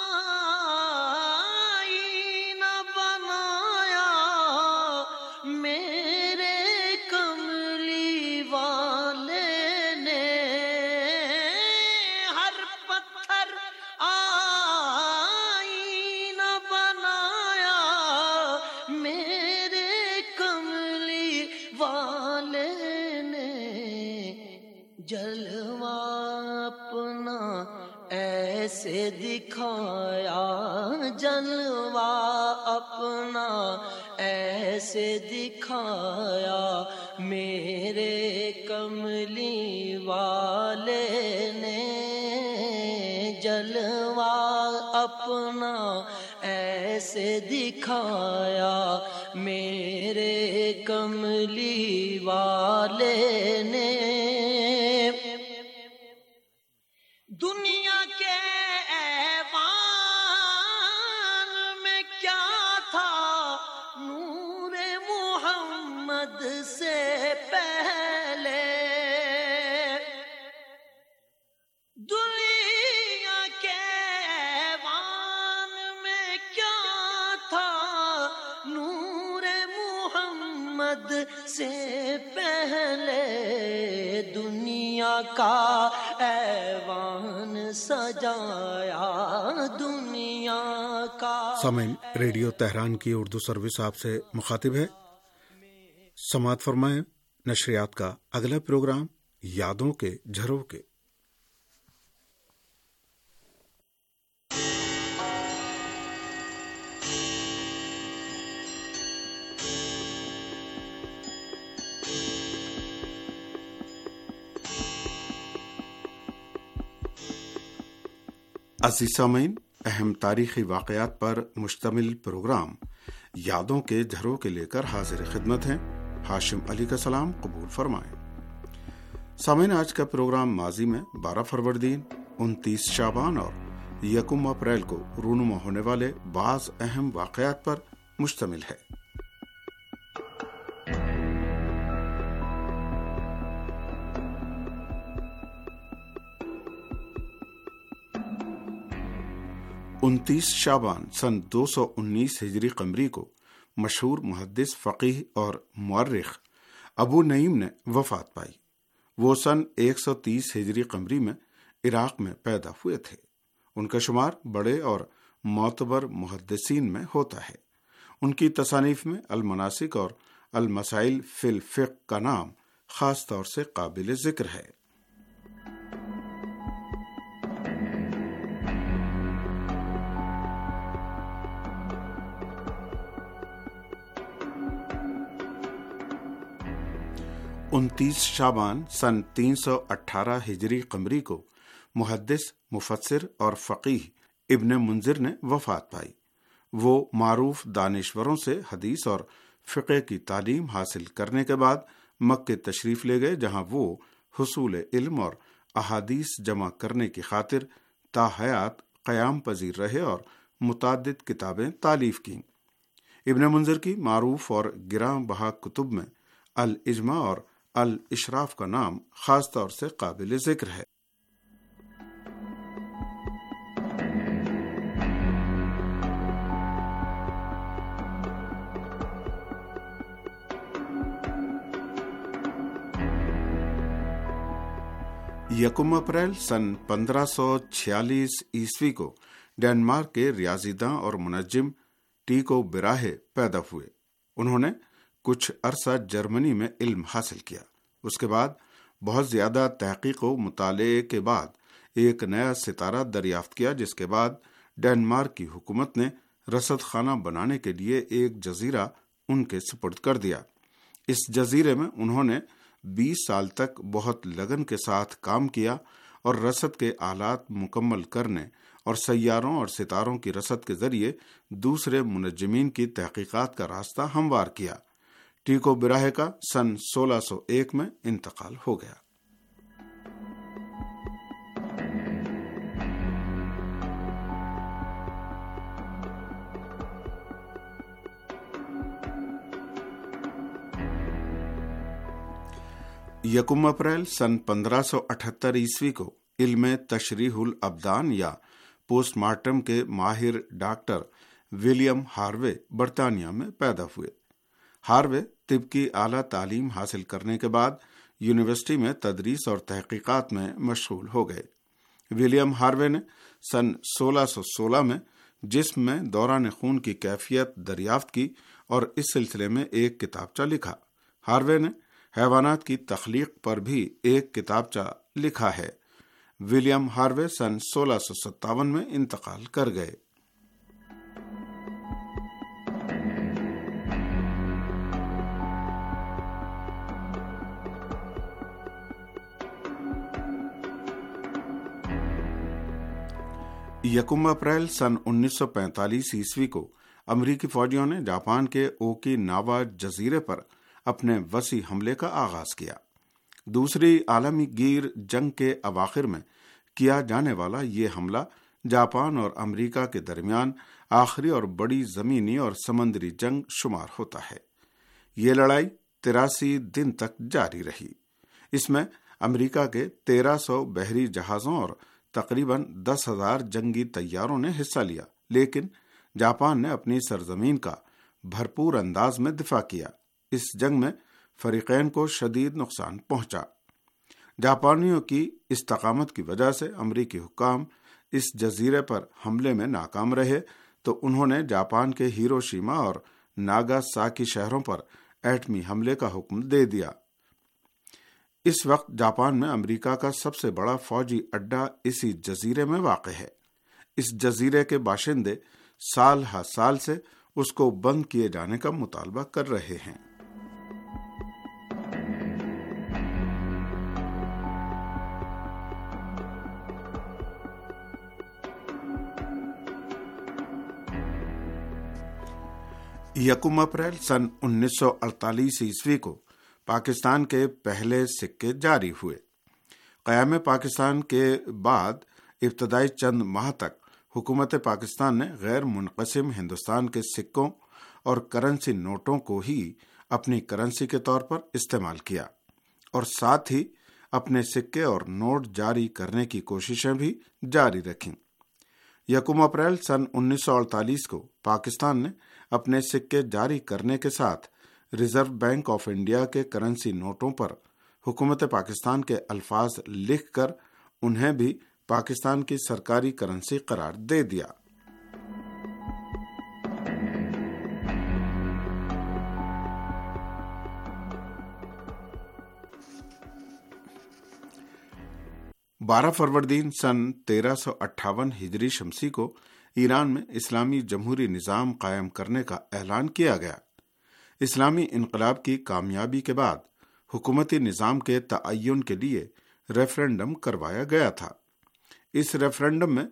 دکھایا، جلوہ اپنا ایسے دکھایا، میرے کملی والے نے جلوہ اپنا ایسے دکھایا، میرے کملی والے نے۔ دنیا کے ایوان میں کیا تھا نور محمد سے پہلے، دنیا کے ایوان میں کیا تھا نور محمد سے پہلے، دنیا کا ایوان سجایا دنیا کا۔
سامعین، ریڈیو تہران کی اردو سروس آپ سے مخاطب ہے۔ سماعت فرمائیں نشریات کا اگلا پروگرام یادوں کے جھروکے۔ عزیز سامعین، اہم تاریخی واقعات پر مشتمل پروگرام یادوں کے جھروکے لے کر حاضر خدمت ہیں۔ ہاشم علی کا سلام قبول فرمائیں۔ سامعین، آج کا پروگرام ماضی میں 12 فروردین، 29 شعبان اور 1 اپریل کو رونما ہونے والے بعض اہم واقعات پر مشتمل ہے۔ انتیس شعبان سن 219 ہجری قمری کو مشہور محدث، فقیہ اور مورخ ابو نعیم نے وفات پائی۔ وہ سن 130 ہجری قمری میں عراق میں پیدا ہوئے تھے۔ ان کا شمار بڑے اور معتبر محدثین میں ہوتا ہے۔ ان کی تصانیف میں المناسک اور المسائل فی الفقہ کا نام خاص طور سے قابل ذکر ہے۔ انتیس شعبان سن 318 ہجری قمری کو محدث، مفسر اور فقیہ ابن منذر نے وفات پائی۔ وہ معروف دانشوروں سے حدیث اور فقہ کی تعلیم حاصل کرنے کے بعد مکہ تشریف لے گئے، جہاں وہ حصول علم اور احادیث جمع کرنے کی خاطر تا حیات قیام پذیر رہے اور متعدد کتابیں تالیف کیں۔ ابن منذر کی معروف اور گراں بہا کتب میں الاجماع اور الاشراف کا نام خاص طور سے قابل ذکر ہے۔ یکم اپریل سن 1546 عیسوی کو ڈنمارک کے ریاضی داں اور منجم ٹیکو براہے پیدا ہوئے۔ انہوں نے کچھ عرصہ جرمنی میں علم حاصل کیا۔ اس کے بعد بہت زیادہ تحقیق و مطالعے کے بعد ایک نیا ستارہ دریافت کیا، جس کے بعد ڈنمارک کی حکومت نے رصد خانہ بنانے کے لیے ایک جزیرہ ان کے سپرد کر دیا۔ اس جزیرے میں انہوں نے 20 سال تک بہت لگن کے ساتھ کام کیا اور رصد کے آلات مکمل کرنے اور سیاروں اور ستاروں کی رصد کے ذریعے دوسرے منجمین کی تحقیقات کا راستہ ہموار کیا۔ ٹیکو براہے کا سن 1601 میں انتقال ہو گیا۔ یکم اپریل سن 1578 عیسوی کو علم تشریح الابدان یا پوسٹ مارٹم کے ماہر ڈاکٹر ولیم ہاروے برطانیہ میں پیدا ہوئے۔ ہاروے طب کی اعلیٰ تعلیم حاصل کرنے کے بعد یونیورسٹی میں تدریس اور تحقیقات میں مشغول ہو گئے۔ ولیم ہاروے نے سن 1616 میں جسم میں دوران خون کی کیفیت دریافت کی اور اس سلسلے میں ایک کتابچہ لکھا۔ ہاروے نے حیوانات کی تخلیق پر بھی ایک کتابچہ لکھا ہے۔ विलियम हार्वे सन 1657 में इंतकाल कर गए। यकम अप्रैल सन 1945 ईस्वी को अमरीकी फौजियों ने जापान के ओकिनावा जजीरे पर अपने वसी हमले का आगाज किया। दूसरी आलमगीर जंग के अवाखिर में किया जाने वाला ये हमला जापान और अमेरिका के दरमियान आखिरी और बड़ी जमीनी और समंदरी जंग शुमार होता है। ये लड़ाई 83 दिन तक जारी रही। इसमें अमेरिका के 1300 बहरी जहाजों और तकरीबन 10,000 जंगी तैयारों ने हिस्सा लिया, लेकिन जापान ने अपनी सरजमीन का भरपूर अंदाज में दिफा किया। इस जंग में फरीकैन को शदीद नुकसान पहुंचा। जापानियों की इस्तकामत की वजह से अमरीकी हुक्काम इस जजीरे पर हमले में नाकाम रहे, तो उन्होंने जापान के हिरोशिमा और नागासाकी शहरों पर एटमी हमले का हुक्म दे दिया। इस वक्त जापान में अमेरिका का सबसे बड़ा फौजी अड्डा इसी जजीरे में वाक़ है। इस जजीरे के बाशिंदे साल हर साल से उसको बंद किए जाने का मुतालबा कर रहे हैं। यकम अप्रैल सन 1948 ईस्वी को पाकिस्तान के पहले सिक्के जारी हुए। क़याम पाकिस्तान के बाद इब्तदाई चंद माह तक हुकूमत पाकिस्तान ने गैर मुनक़सिम हिंदुस्तान के सिक्कों और करेंसी नोटों को ही अपनी करेंसी के तौर पर इस्तेमाल किया और साथ ही अपने सिक्के और नोट जारी करने की कोशिशें भी जारी रखीं। यकम अप्रैल सन 1948 को पाकिस्तान ने अपने सिक्के जारी करने के साथ रिजर्व बैंक ऑफ इंडिया के करेंसी नोटों पर हुकूमत पाकिस्तान के अल्फाज लिखकर उन्हें भी पाकिस्तान की सरकारी करेंसी करार दे दिया। बारह फरवरदीन सन 1358 हिजरी शमसी को ईरान में इस्लामी जमहूरी निज़ाम कायम करने का ऐलान किया गया। इस्लामी इनकलाब की कामयाबी के बाद हुकूमती निज़ाम के तअय्युन के लिए रेफरेंडम करवाया गया था। इस रेफरेंडम में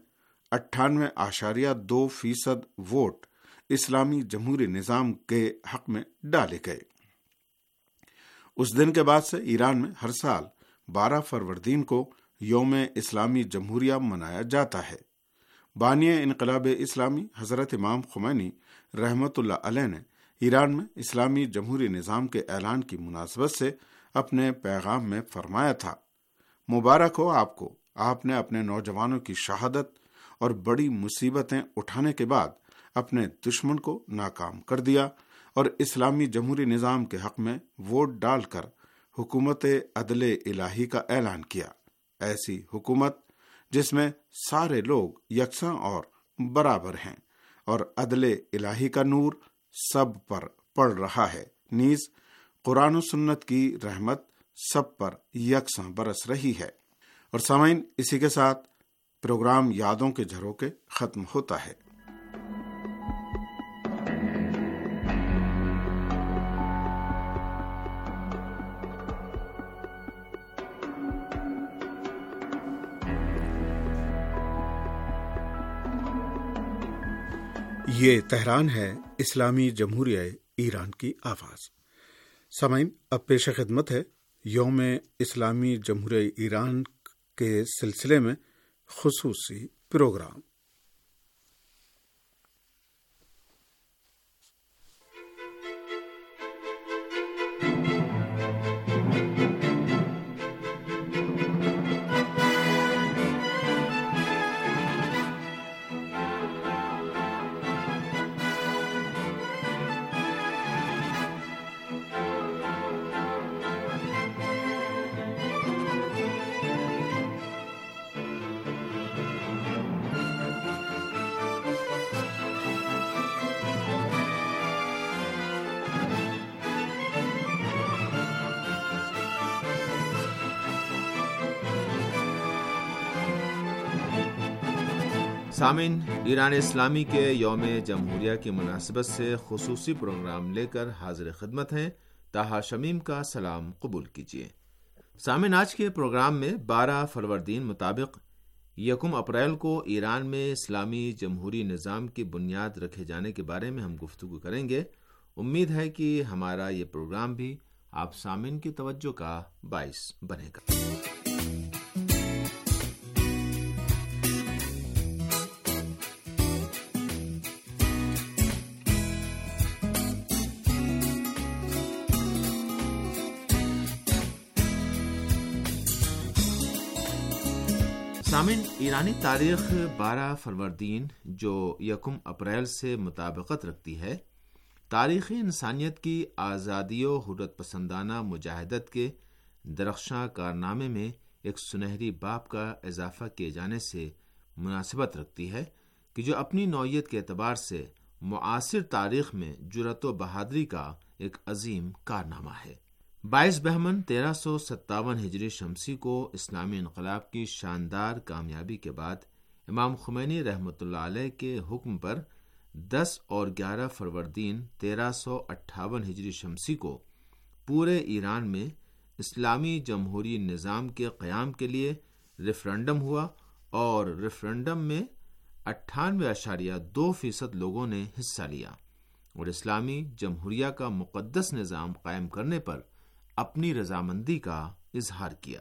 98.2% वोट इस्लामी जमहूरी निज़ाम के हक में डाले गए। उस दिन के बाद से ईरान में हर साल 12 फरवरदीन को यौम इस्लामी जमहूरिया मनाया जाता है। बानिया इनकलाब इस्लामी हज़रत इमाम खुमैनी रहमतुल्लाह अलैह ने ईरान में इस्लामी जमहूरी निज़ाम के ऐलान की मुनासबत से अपने पैगाम में फरमाया था, मुबारक हो आपको, आपने अपने नौजवानों की शहादत और बड़ी मुसीबतें उठाने के बाद अपने दुश्मन को नाकाम कर दिया और इस्लामी जमहूरी निज़ाम के हक में वोट डालकर हुकूमत अदले इलाही का ऐलान किया। ऐसी हुकूमत जिसमें सारे लोग यकसां और बराबर हैं और अदले इलाही का नूर सब पर पड़ रहा है, नीज कुरान और सुन्नत की रहमत सब पर यकसां बरस रही है। और सामाइन, इसी के साथ प्रोग्राम यादों के झरोखे खत्म होता है। ये तेहरान है, इस्लामी जमहूरिया ईरान की आवाज़। सामाइन, अब पेश खिदमत है यौम इस्लामी जमहूरिया ईरान के सिलसिले में खुसूसी प्रोग्राम।
سامعین، ایران اسلامی کے یوم جمہوریہ کی مناسبت سے خصوصی پروگرام لے کر حاضر خدمت ہیں۔ طاہا شمیم کا سلام قبول کیجیے۔ سامعین، آج کے پروگرام میں 12 فروردین مطابق 1 اپریل کو ایران میں اسلامی جمہوری نظام کی بنیاد رکھے جانے کے بارے میں ہم گفتگو کریں گے۔ امید ہے کہ ہمارا یہ پروگرام بھی آپ سامعین کی توجہ کا باعث بنے گا۔ سامعین، ایرانی تاریخ 12 فروردین جو 1 اپریل سے مطابقت رکھتی ہے، تاریخی انسانیت کی آزادی و حریت پسندانہ مجاہدت کے درخشاں کارنامے میں ایک سنہری باب کا اضافہ کیے جانے سے مناسبت رکھتی ہے کہ جو اپنی نوعیت کے اعتبار سے معاصر تاریخ میں جرأت و بہادری کا ایک عظیم کارنامہ ہے۔ 22 بہمن 1357 ہجری شمسی کو اسلامی انقلاب کی شاندار کامیابی کے بعد امام خمینی رحمۃ اللہ علیہ کے حکم پر 10 اور 11 فروردین 1358 ہجری شمسی کو پورے ایران میں اسلامی جمہوری نظام کے قیام کے لیے ریفرنڈم ہوا اور ریفرنڈم میں 98.2% لوگوں نے حصہ لیا اور اسلامی جمہوریہ کا مقدس نظام قائم کرنے پر اپنی رضامندی کا اظہار کیا۔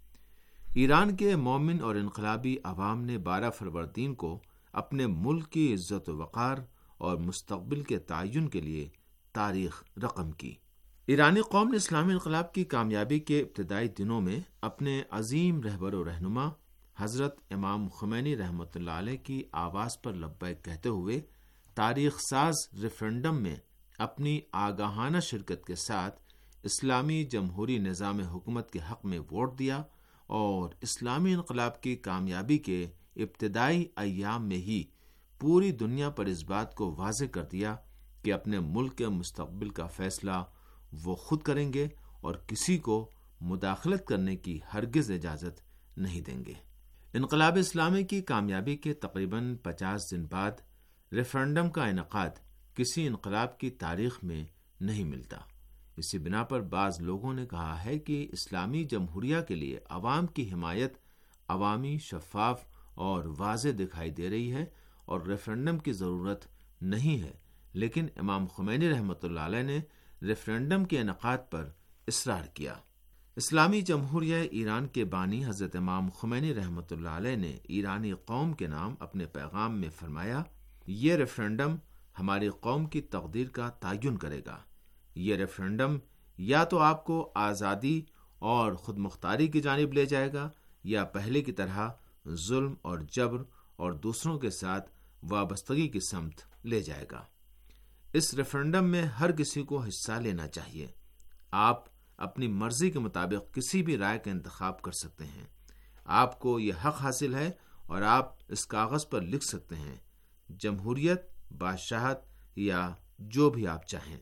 ایران کے مومن اور انقلابی عوام نے 12 فروردین کو اپنے ملک کی عزت و وقار اور مستقبل کے تعین کے لیے تاریخ رقم کی۔ ایرانی قوم نے اسلامی انقلاب کی کامیابی کے ابتدائی دنوں میں اپنے عظیم رہبر و رہنما حضرت امام خمینی رحمۃ اللہ علیہ کی آواز پر لبیک کہتے ہوئے تاریخ ساز ریفرنڈم میں اپنی آگاہانہ شرکت کے ساتھ اسلامی جمہوری نظام حکومت کے حق میں ووٹ دیا اور اسلامی انقلاب کی کامیابی کے ابتدائی ایام میں ہی پوری دنیا پر اس بات کو واضح کر دیا کہ اپنے ملک کے مستقبل کا فیصلہ وہ خود کریں گے اور کسی کو مداخلت کرنے کی ہرگز اجازت نہیں دیں گے۔ انقلاب اسلامی کی کامیابی کے تقریباً 50 دن بعد ریفرنڈم کا انعقاد کسی انقلاب کی تاریخ میں نہیں ملتا۔ اسی بنا پر بعض لوگوں نے کہا ہے کہ اسلامی جمہوریہ کے لیے عوام کی حمایت عوامی، شفاف اور واضح دکھائی دے رہی ہے اور ریفرنڈم کی ضرورت نہیں ہے، لیکن امام خمینی رحمۃ اللہ علیہ نے ریفرنڈم کے انعقاد پر اصرار کیا۔ اسلامی جمہوریہ ایران کے بانی حضرت امام خمینی رحمۃ اللہ علیہ نے ایرانی قوم کے نام اپنے پیغام میں فرمایا، یہ ریفرنڈم ہماری قوم کی تقدیر کا تعین کرے گا۔ یہ ریفرنڈم یا تو آپ کو آزادی اور خود مختاری کی جانب لے جائے گا یا پہلے کی طرح ظلم اور جبر اور دوسروں کے ساتھ وابستگی کی سمت لے جائے گا۔ اس ریفرنڈم میں ہر کسی کو حصہ لینا چاہیے۔ آپ اپنی مرضی کے مطابق کسی بھی رائے کا انتخاب کر سکتے ہیں۔ آپ کو یہ حق حاصل ہے اور آپ اس کاغذ پر لکھ سکتے ہیں، جمہوریت، بادشاہت یا جو بھی آپ چاہیں۔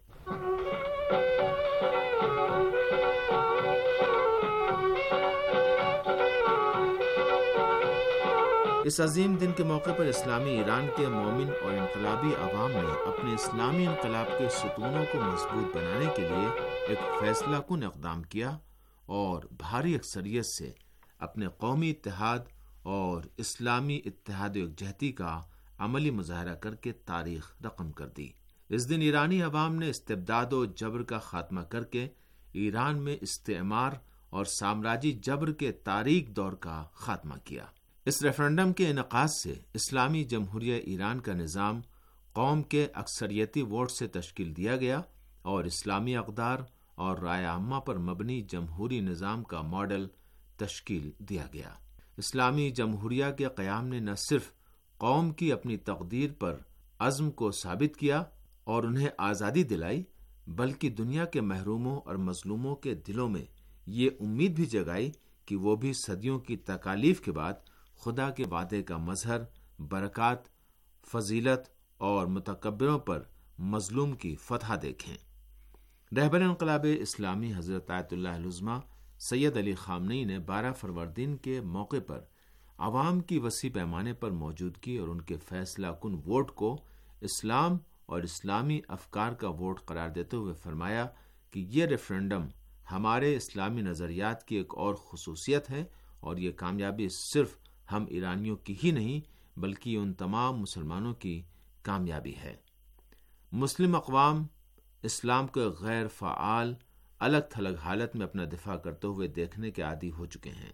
اس عظیم دن کے موقع پر اسلامی ایران کے مومن اور انقلابی عوام نے اپنے اسلامی انقلاب کے ستونوں کو مضبوط بنانے کے لیے ایک فیصلہ کن اقدام کیا اور بھاری اکثریت سے اپنے قومی اتحاد اور اسلامی اتحاد و یکجہتی کا عملی مظاہرہ کر کے تاریخ رقم کر دی۔ اس دن ایرانی عوام نے استبداد و جبر کا خاتمہ کر کے ایران میں استعمار اور سامراجی جبر کے تاریک دور کا خاتمہ کیا۔ اس ریفرنڈم کے انعقاد سے اسلامی جمہوریہ ایران کا نظام قوم کے اکثریتی ووٹ سے تشکیل دیا گیا اور اسلامی اقدار اور رائے عامہ پر مبنی جمہوری نظام کا ماڈل تشکیل دیا گیا۔ اسلامی جمہوریہ کے قیام نے نہ صرف قوم کی اپنی تقدیر پر عزم کو ثابت کیا اور انہیں آزادی دلائی، بلکہ دنیا کے محروموں اور مظلوموں کے دلوں میں یہ امید بھی جگائی کہ وہ بھی صدیوں کی تکالیف کے بعد خدا کے وعدے کا مظہر، برکات، فضیلت اور متکبروں پر مظلوم کی فتح دیکھیں۔ رہبر انقلاب اسلامی حضرت آیت اللہ العظمیٰ سید علی خامنئی نے 12 فروردین کے موقع پر عوام کی وسیع پیمانے پر موجودگی اور ان کے فیصلہ کن ووٹ کو اسلام اور اسلامی افکار کا ووٹ قرار دیتے ہوئے فرمایا کہ یہ ریفرنڈم ہمارے اسلامی نظریات کی ایک اور خصوصیت ہے اور یہ کامیابی صرف ہم ایرانیوں کی ہی نہیں بلکہ ان تمام مسلمانوں کی کامیابی ہے۔ مسلم اقوام اسلام کو غیر فعال الگ تھلگ حالت میں اپنا دفاع کرتے ہوئے دیکھنے کے عادی ہو چکے ہیں۔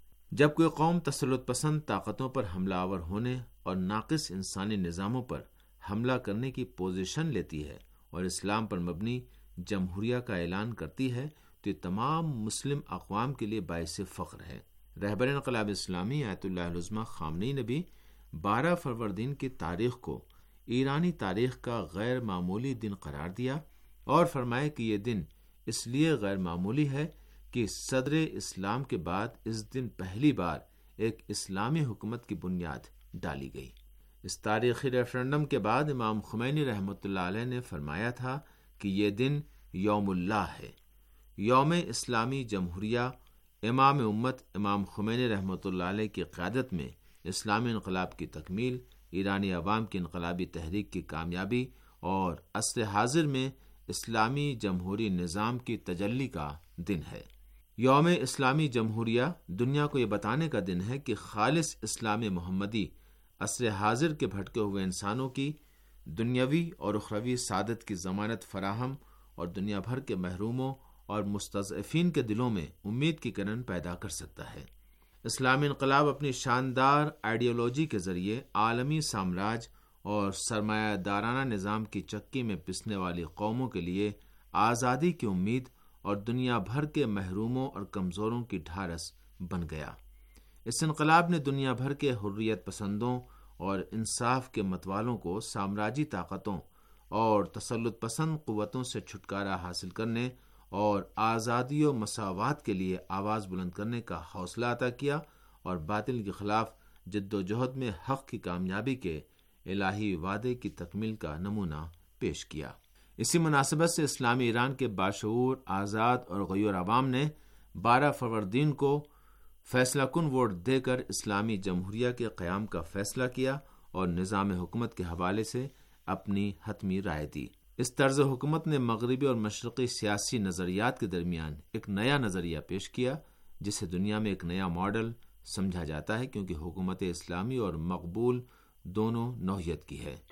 جب کوئی قوم تسلط پسند طاقتوں پر حملہ آور ہونے اور ناقص انسانی نظاموں پر حملہ کرنے کی پوزیشن لیتی ہے اور اسلام پر مبنی جمہوریہ کا اعلان کرتی ہے تو یہ تمام مسلم اقوام کے لیے باعث فخر ہے۔ رہبر انقلاب اسلامی آیت اللہ العظمیٰ خامنئی نے بھی 12 فروردین کی تاریخ کو ایرانی تاریخ کا غیر معمولی دن قرار دیا اور فرمایا کہ یہ دن اس لیے غیر معمولی ہے کہ صدر اسلام کے بعد اس دن پہلی بار ایک اسلامی حکومت کی بنیاد ڈالی گئی۔ اس تاریخی ریفرنڈم کے بعد امام خمینی رحمۃ اللہ علیہ نے فرمایا تھا کہ یہ دن یوم اللہ ہے، یوم اسلامی جمہوریہ۔ امام امت امام خمینی رحمۃ اللہ علیہ کی قیادت میں اسلامی انقلاب کی تکمیل، ایرانی عوام کی انقلابی تحریک کی کامیابی اور عصر حاضر میں اسلامی جمہوری نظام کی تجلی کا دن ہے۔ یوم اسلامی جمہوریہ دنیا کو یہ بتانے کا دن ہے کہ خالص اسلامی محمدی عصر حاضر کے بھٹکے ہوئے انسانوں کی دنیاوی اور اخروی سعادت کی ضمانت فراہم اور دنیا بھر کے محروموں اور مستضعفین کے دلوں میں امید کی کرن پیدا کر سکتا ہے۔ اسلامی انقلاب اپنی شاندار آئیڈیالوجی کے ذریعے عالمی سامراج اور سرمایہ دارانہ نظام کی چکی میں پسنے والی قوموں کے لیے آزادی کی امید اور دنیا بھر کے محروموں اور کمزوروں کی ڈھارس بن گیا۔ اس انقلاب نے دنیا بھر کے حریت پسندوں اور انصاف کے متوالوں کو سامراجی طاقتوں اور تسلط پسند قوتوں سے چھٹکارا حاصل کرنے اور آزادی و مساوات کے لیے آواز بلند کرنے کا حوصلہ عطا کیا اور باطل کے خلاف جد و جہد میں حق کی کامیابی کے الہی وعدے کی تکمیل کا نمونہ پیش کیا۔ اسی مناسبت سے اسلامی ایران کے باشعور، آزاد اور غیور عوام نے 12 فروردین کو فیصلہ کن ووٹ دے کر اسلامی جمہوریہ کے قیام کا فیصلہ کیا اور نظام حکومت کے حوالے سے اپنی حتمی رائے دی۔ اس طرز حکومت نے مغربی اور مشرقی سیاسی نظریات کے درمیان ایک نیا نظریہ پیش کیا جسے دنیا میں ایک نیا ماڈل سمجھا جاتا ہے، کیونکہ حکومت اسلامی اور مقبول دونوں نوعیت کی ہے۔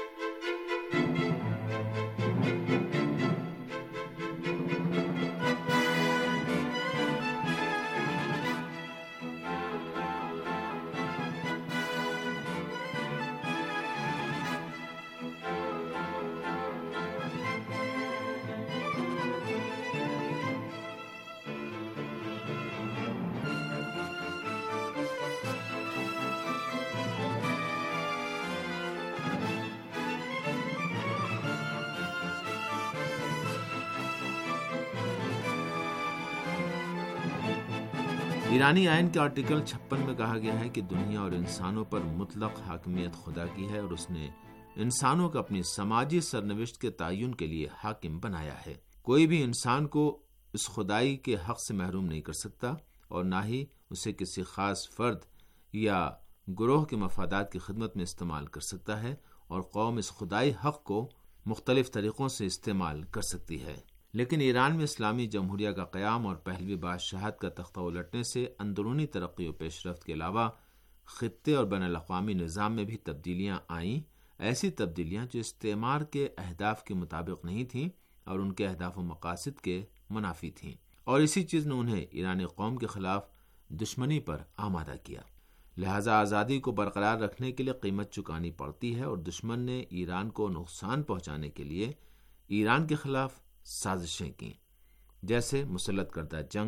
ایرانی آئین کے آرٹیکل 56 میں کہا گیا ہے کہ دنیا اور انسانوں پر مطلق حاکمیت خدا کی ہے اور اس نے انسانوں کو اپنی سماجی سرنوشت کے تعین کے لیے حاکم بنایا ہے۔ کوئی بھی انسان کو اس خدائی کے حق سے محروم نہیں کر سکتا اور نہ ہی اسے کسی خاص فرد یا گروہ کے مفادات کی خدمت میں استعمال کر سکتا ہے، اور قوم اس خدائی حق کو مختلف طریقوں سے استعمال کر سکتی ہے۔ لیکن ایران میں اسلامی جمہوریہ کا قیام اور پہلوی بادشاہت کا تختہ الٹنے سے اندرونی ترقی و پیش رفت کے علاوہ خطے اور بین الاقوامی نظام میں بھی تبدیلیاں آئیں، ایسی تبدیلیاں جو استعمار کے اہداف کے مطابق نہیں تھیں اور ان کے اہداف و مقاصد کے منافی تھیں، اور اسی چیز نے انہیں ایرانی قوم کے خلاف دشمنی پر آمادہ کیا۔ لہذا آزادی کو برقرار رکھنے کے لیے قیمت چکانی پڑتی ہے، اور دشمن نے ایران کو نقصان پہنچانے کے لیے ایران کے خلاف سازشیں کی، جیسے مسلط کردہ جنگ،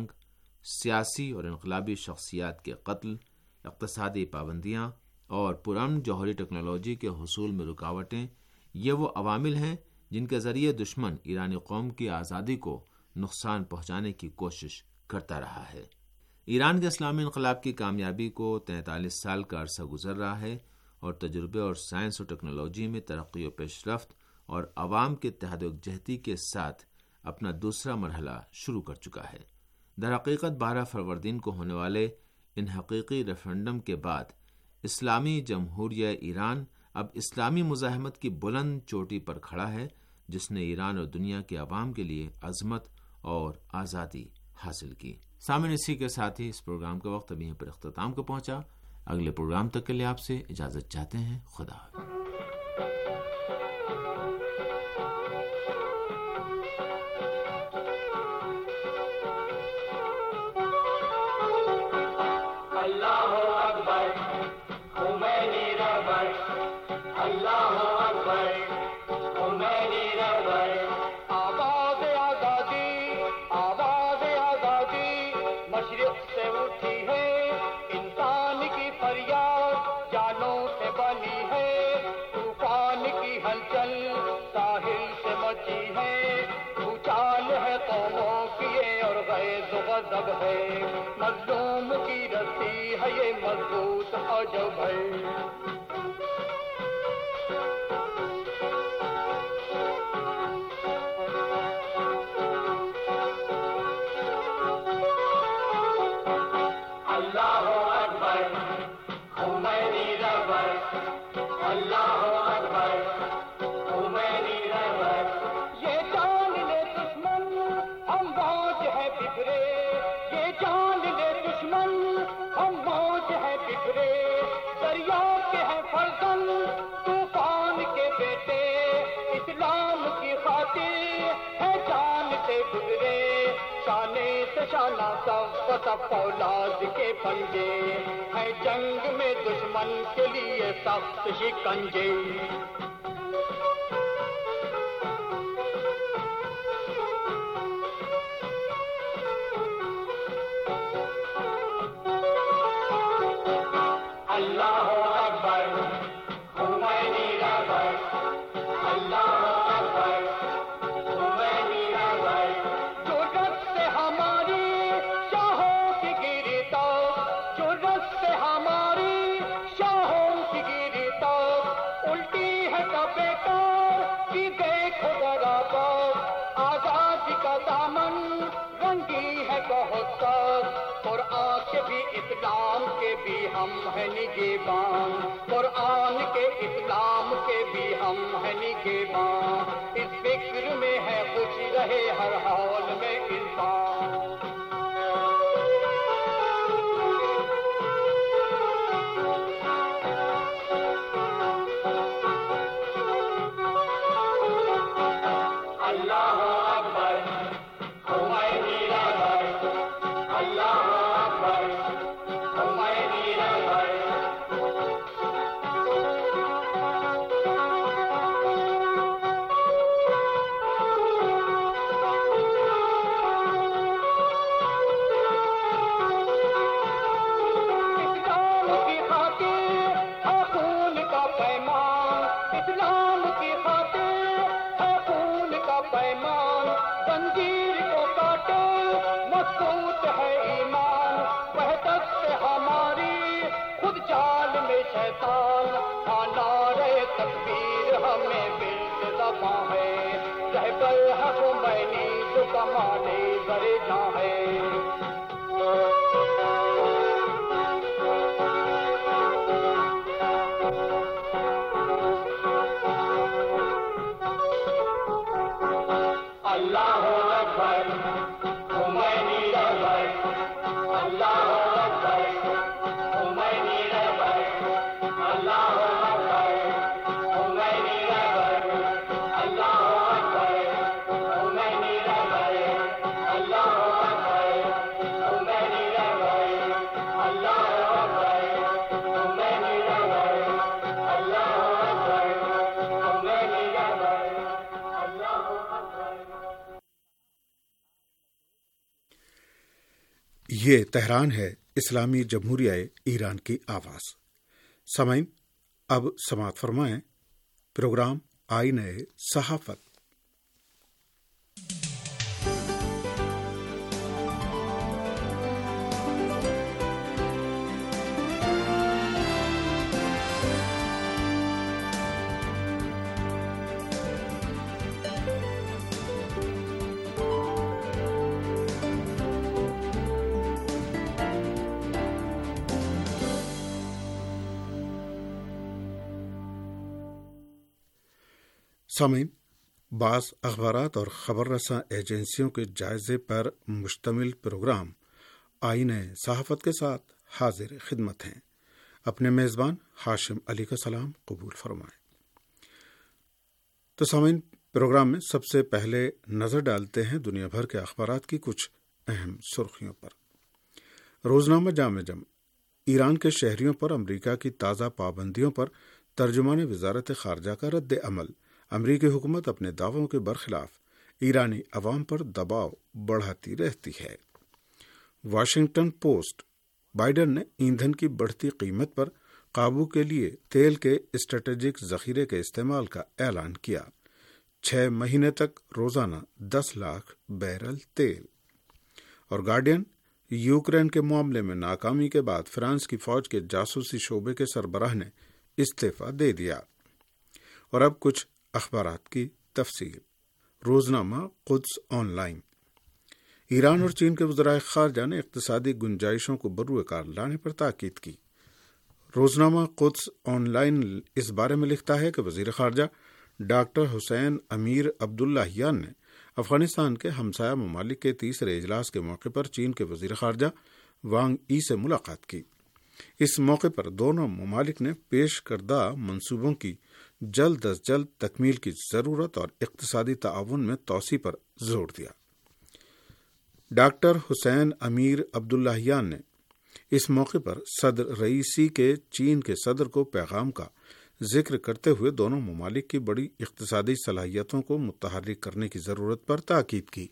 سیاسی اور انقلابی شخصیات کے قتل، اقتصادی پابندیاں اور پرامن جوہری ٹیکنالوجی کے حصول میں رکاوٹیں۔ یہ وہ عوامل ہیں جن کے ذریعے دشمن ایرانی قوم کی آزادی کو نقصان پہنچانے کی کوشش کرتا رہا ہے۔ ایران کے اسلامی انقلاب کی کامیابی کو 43 سال کا عرصہ گزر رہا ہے، اور تجربے اور سائنس و ٹیکنالوجی میں ترقی و پیش رفت اور عوام کے اتحاد و یکجہتی کے ساتھ اپنا دوسرا مرحلہ شروع کر چکا ہے۔ در حقیقت 12 فروردین کو ہونے والے ان حقیقی ریفرنڈم کے بعد اسلامی جمہوریہ ایران اب اسلامی مزاحمت کی بلند چوٹی پر کھڑا ہے، جس نے ایران اور دنیا کے عوام کے لیے عظمت اور آزادی حاصل کی۔ سامعین، اسی کے ساتھ ہی اس پروگرام کا وقت ابھی یہیں پر اختتام کو پہنچا۔ اگلے پروگرام تک کے لیے آپ سے اجازت چاہتے ہیں۔ خدا حافظ۔
مظلوم کی رسی ہے یہ مضبوط عجب ہے۔ اللہ اکبر خمینی رہبر، اللہ اکبر خمینی رہبر۔ یہ جان لے دشمن ہم موج ہے بکھرے، یہ جان لے دشمن ہم موج ہے بکھرے، دریا کے ہیں فرزند طوفان کے بیٹے، اسلام کی خاطر ہے جان سے گزرے، شانے سے شانہ سب اولاد کے پنجے، ہے جنگ میں دشمن کے لیے سخت شکنجے۔ اللہ اکبر خمینی رہبر، اللہ اکبر خمینی رہبر۔ جو رت سے ہماری شاہوں کی گری تو، جو رت سے ہماری شاہوں کی گری تو، الٹی ہے کبے کار کی دیکھو ذرا بات، آزادی کا دامن رنگی ہے بہت سخت، قرآن کے بھی اسلام کے بھی ہم ہیں نگہبان، قرآن کے اسلام کے بھی ہم ہیں نگہبان، اس فکر میں ہے خوش رہے ہر حال میں انسان۔ اللہ اکبر خمینی رہبر، اللہ اکبر خمینی رہبر۔ اسلام کی خاطر ہے خون کا پیمان، اسلام کی خاطر ہے خون کا پیمان، زنجیر کو کاٹے مضبوط ہے ایمان، وحدت سے ہماری خود جال میں شیطان، نعرہ تکبیر ہمیں بلد زباں ہے، رہبر ہے خمینی جو کمانے زر جاں ہے۔ اللہ اکبر خمینی رہبر، اللہ اکبر خمینی رہبر، اللہ اکبر خمینی رہبر، اللہ اکبر خمینی رہبر، اللہ اکبر خمینی رہبر، اللہ اکبر خمینی رہبر، اللہ اکبر خمینی رہبر، اللہ اکبر۔
یہ تہران ہے، اسلامی جمہوریہ ایران کی آواز۔ سامعین، اب سماعت فرمائیں پروگرام آئینہ صحافت۔ سامعین، بعض اخبارات اور خبر رساں ایجنسیوں کے جائزے پر مشتمل پروگرام آئین صحافت کے ساتھ حاضر خدمت ہیں۔ اپنے میزبان ہاشم علی کا سلام قبول فرمائیں۔ تو سامعین، پروگرام میں سب سے پہلے نظر ڈالتے ہیں دنیا بھر کے اخبارات کی کچھ اہم سرخیوں پر۔ روزنامہ جامع جم: ایران کے شہریوں پر امریکہ کی تازہ پابندیوں پر ترجمان وزارت خارجہ کا رد عمل۔ امریکی حکومت اپنے دعووں کے برخلاف ایرانی عوام پر دباؤ بڑھاتی رہتی ہے۔ واشنگٹن پوسٹ: بائیڈن نے ایندھن کی بڑھتی قیمت پر قابو کے لیے تیل کے اسٹریٹجک ذخیرے کے استعمال کا اعلان کیا۔ 6 مہینے تک روزانہ 10 لاکھ بیرل تیل۔ اور گارڈین: یوکرین کے معاملے میں ناکامی کے بعد فرانس کی فوج کے جاسوسی شعبے کے سربراہ نے استعفی دے دیا۔ اور اب کچھ اخبارات کی تفصیل۔ روزنامہ قدس آن لائن: ایران اور چین کے وزرائے خارجہ نے اقتصادی گنجائشوں کو بروئے کار لانے پر تاکید کی۔ روزنامہ قدس آن لائن اس بارے میں لکھتا ہے کہ وزیر خارجہ ڈاکٹر حسین امیر عبداللہیان نے افغانستان کے ہمسایہ ممالک کے تیسرے اجلاس کے موقع پر چین کے وزیر خارجہ وانگ ای سے ملاقات کی۔ اس موقع پر دونوں ممالک نے پیش کردہ منصوبوں کی جلد از جلد تکمیل کی ضرورت اور اقتصادی تعاون میں توسیع پر زور دیا۔ ڈاکٹر حسین امیر عبداللہیان نے اس موقع پر صدر رئیسی کے چین کے صدر کو پیغام کا ذکر کرتے ہوئے دونوں ممالک کی بڑی اقتصادی صلاحیتوں کو متحرک کرنے کی ضرورت پر تاکید کی۔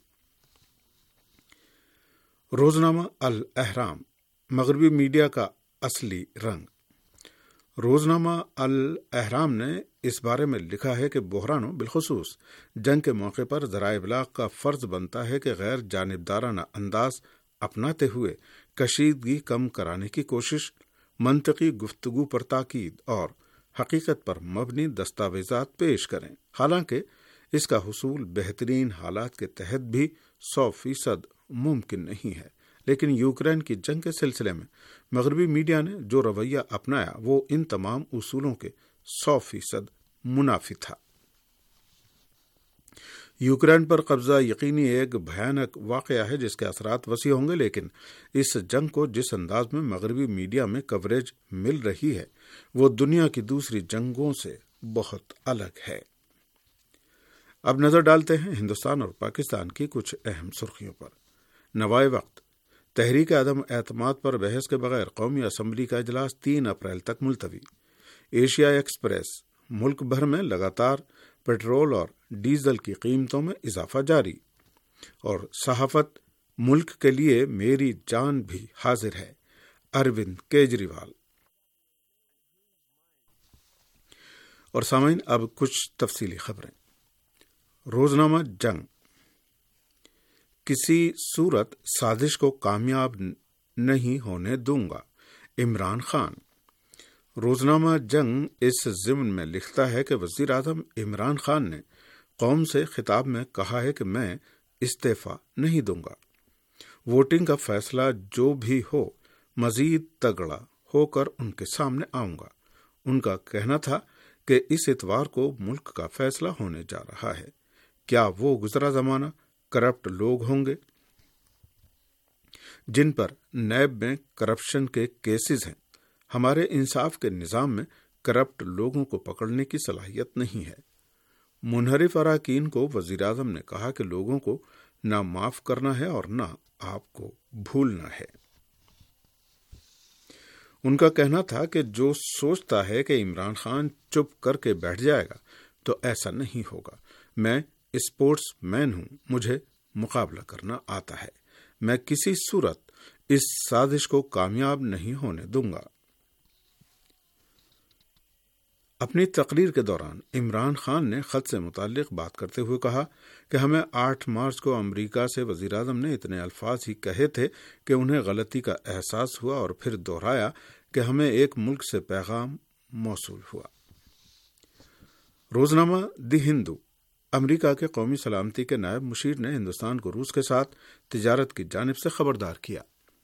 روزنامہ الاہرام: مغربی میڈیا کا اصلی رنگ۔ روزنامہ الاہرام نے اس بارے میں لکھا ہے کہ بحرانوں بالخصوص جنگ کے موقع پر ذرائع ابلاغ کا فرض بنتا ہے کہ غیر جانبدارانہ انداز اپناتے ہوئے کشیدگی کم کرانے کی کوشش، منطقی گفتگو پر تاکید اور حقیقت پر مبنی دستاویزات پیش کریں۔ حالانکہ اس کا حصول بہترین حالات کے تحت بھی 100% ممکن نہیں ہے، لیکن یوکرین کی جنگ کے سلسلے میں مغربی میڈیا نے جو رویہ اپنایا وہ ان تمام اصولوں کے 100% منافی تھا۔ یوکرین پر قبضہ یقینی ایک بھیانک واقعہ ہے جس کے اثرات وسیع ہوں گے، لیکن اس جنگ کو جس انداز میں مغربی میڈیا میں کوریج مل رہی ہے وہ دنیا کی دوسری جنگوں سے بہت الگ ہے۔ اب نظر ڈالتے ہیں ہندوستان اور پاکستان کی کچھ اہم سرخیوں پر۔ نوائے وقت: تحریک عدم اعتماد پر بحث کے بغیر قومی اسمبلی کا اجلاس 3 اپریل تک ملتوی۔ ایشیا ایکسپریس: ملک بھر میں لگاتار پیٹرول اور ڈیزل کی قیمتوں میں اضافہ جاری۔ اور صحافت: ملک کے لیے میری جان بھی حاضر ہے، اروند کیجریوال۔ اور سامعین، اب کچھ تفصیلی خبریں۔ روزنامہ جنگ: کسی صورت سازش کو کامیاب نہیں ہونے دوں گا، عمران خان۔ روزنامہ جنگ اس ضمن میں لکھتا ہے کہ وزیر اعظم عمران خان نے قوم سے خطاب میں کہا ہے کہ میں استعفی نہیں دوں گا۔ ووٹنگ کا فیصلہ جو بھی ہو مزید تگڑا ہو کر ان کے سامنے آؤں گا۔ ان کا کہنا تھا کہ اس اتوار کو ملک کا فیصلہ ہونے جا رہا ہے۔ کیا وہ گزرا زمانہ کرپٹ لوگ ہوں گے جن پر نیب میں کرپشن کے کیسز ہیں؟ ہمارے انصاف کے نظام میں کرپٹ لوگوں کو پکڑنے کی صلاحیت نہیں ہے۔ منحرف اراکین کو وزیر اعظم نے کہا کہ لوگوں کو نہ معاف کرنا ہے اور نہ آپ کو بھولنا ہے۔ ان کا کہنا تھا کہ جو سوچتا ہے کہ عمران خان چپ کر کے بیٹھ جائے گا تو ایسا نہیں ہوگا۔ میں اسپورٹس مین ہوں، مجھے مقابلہ کرنا آتا ہے۔ میں کسی صورت اس سازش کو کامیاب نہیں ہونے دوں گا۔ اپنی تقریر کے دوران عمران خان نے خط سے متعلق بات کرتے ہوئے کہا کہ ہمیں 8 مارچ کو امریکہ سے وزیر اعظم نے اتنے الفاظ ہی کہے تھے کہ انہیں غلطی کا احساس ہوا، اور پھر دہرایا کہ ہمیں ایک ملک سے پیغام موصول ہوا۔ روزنامہ دی ہندو: امریکہ کے قومی سلامتی کے نائب مشیر نے ہندوستان کو روس کے ساتھ تجارت کی جانب سے خبردار کیا۔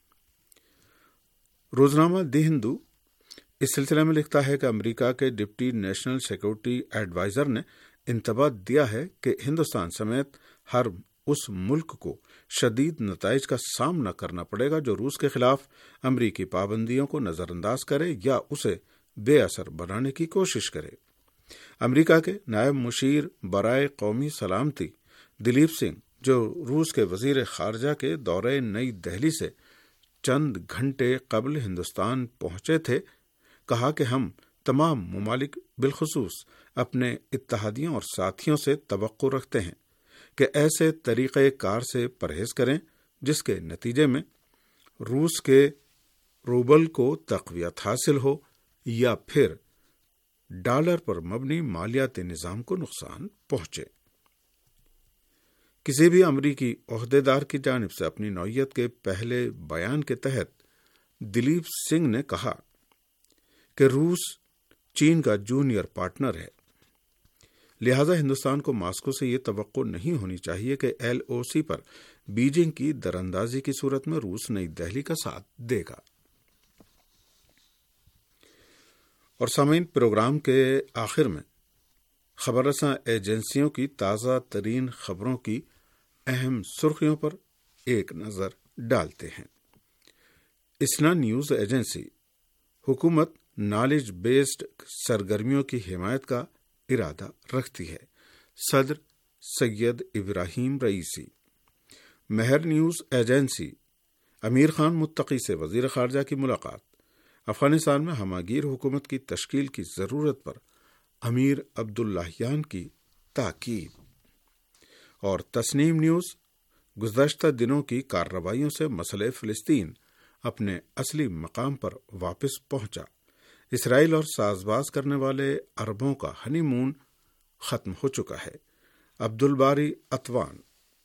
روزنامہ دی ہندو اس سلسلے میں لکھتا ہے کہ امریکہ کے ڈپٹی نیشنل سیکورٹی ایڈوائزر نے इंतबाह दिया है कि हिंदुस्तान समेत हर उस मुल्क को शदीद नताइज का सामना करना पड़ेगा जो रूस के खिलाफ अमरीकी पाबंदियों को नजरअंदाज करे या उसे बेअसर बनाने की कोशिश करे। अमरीका के नायब मुशीर बराए कौमी सलामती दिलीप सिंह, जो रूस के वजीर खारजा के दौरे नई दिल्ली से चंद घंटे कबल हिंदुस्तान पहुंचे थे, कहा कि हम तमाम मुमालिक बिलखुसूस अपने इत्तहादियों और साथियों से तवक्को रखते हैं कि ऐसे तरीक़े कार से परहेज करें जिसके नतीजे में रूस के रूबल को तक़वियत हासिल हो या फिर डॉलर पर मबनी मालियाती निज़ाम को नुकसान पहुंचे। किसी भी अमरीकी ओहदेदार की जानिब से अपनी नौयत के पहले बयान के तहत दिलीप सिंह ने कहा कि रूस चीन का जूनियर पार्टनर है, लिहाजा हिंदुस्तान को मास्को से ये तवक्को नहीं होनी चाहिए कि LOC पर बीजिंग की दरअंदाजी की सूरत में रूस नई दिल्ली का साथ देगा। और सामीन, प्रोग्राम के आखिर में खबर रसां एजेंसियों की ताज़ा तरीन खबरों की अहम सुर्खियों पर एक नज़र डालते हैं। इसना न्यूज़ एजेंसी हुकूमत नॉलेज बेस्ड सरगर्मियों की हिमायत का इरादा रखती है। सदर Sayyid Ebrahim Raisi. Mehr news agency Amir Khan Muttaqi से वज़ीर ख़ारजा की मुलाकात, अफगानिस्तान में हमागीर हुकूमत की तश्कील की ज़रूरत पर अमीर अब्दुल्लाहियान की ताकीद। और तस्नीम न्यूज़ गुज़श्ता दिनों की कार्रवाइयों से मसले फ़िलिस्तीन अपने असली मकाम पर वापस पहुंचा, इसराइल और साजबाज करने वाले अरबों का हनीमून खत्म हो चुका है। अब्दुल बारी अतवान।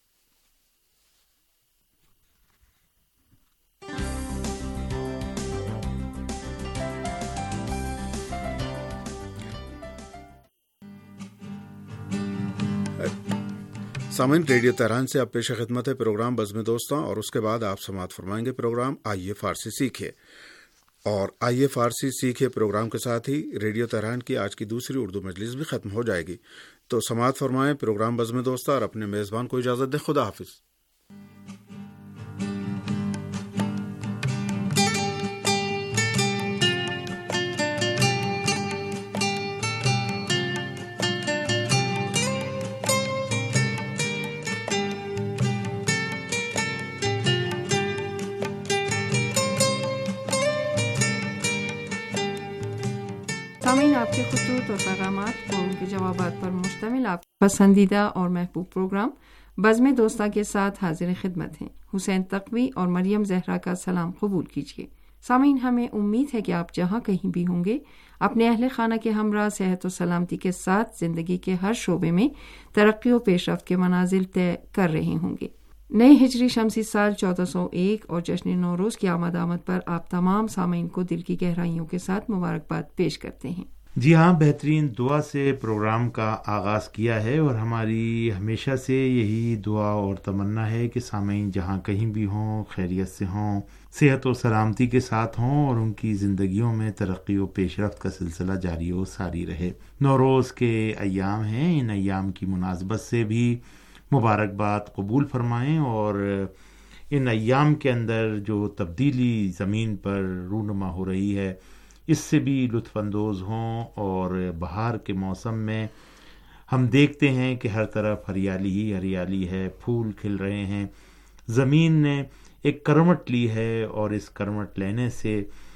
सामीन, रेडियो तेहरान से अब पेश खिदमत है प्रोग्राम बज़्म दोस्तां, और उसके बाद आप समाअत फरमाएंगे प्रोग्राम आइए फारसी सीखिए। और आइए फारसी सीखिए प्रोग्राम के साथ ही रेडियो तेहरान की आज की दूसरी उर्दू मजलिस भी खत्म हो जाएगी। तो समाअत फरमाएं प्रोग्राम बज़्म दोस्तां और अपने मेज़बान को इजाज़त दें। खुदा हाफिज़।
सामीन, आपके खुतूत और पैगामात और उनके जवाबात पर मुश्तमिल आपका पसंदीदा और महबूब प्रोग्राम बज़्म दोस्तां के साथ हाजिर खिदमत हैं। हुसैन तक़वी और मरियम ज़हरा का सलाम कबूल कीजिए। सामीन, हमें उम्मीद है कि आप जहाँ कहीं भी होंगे अपने अहले खाना के हमरा सेहत और सलामती के साथ ज़िंदगी के हर शोबे में तरक्की और पेशरफ्त के मनाजिल तय कर रहे होंगे। नए हिजरी शमसी साल 1401 और जश्न नौरोज़ की आमद पर आप तमाम सामीन को दिल की गहराइयों के साथ मुबारकबाद पेश करते हैं।
जी हाँ, बेहतरीन दुआ से प्रोग्राम का आगाज़ किया है और हमारी हमेशा से यही दुआ और तमन्ना है कि सामीन जहाँ कहीं भी हों खैरियत से हों, सेहत और सलामती के साथ हों और उनकी ज़िंदगियों में तरक्की और पेशरफ्त का सिलसिला जारी और सारी रहे। नौरोज़ के अय्याम हैं, इन अय्याम की मुनासबत से भी मुबारकबाद कबूल फरमाएँ और इन अय्याम के अंदर जो तब्दीली ज़मीन पर रूनुमा हो रही है इससे भी लुत्फ़अंदोज़ हों। और बहार के मौसम में हम देखते हैं कि हर तरफ हरियाली ही हरियाली है, फूल खिल रहे हैं, ज़मीन ने एक करवट ली है और इस करवट लेने से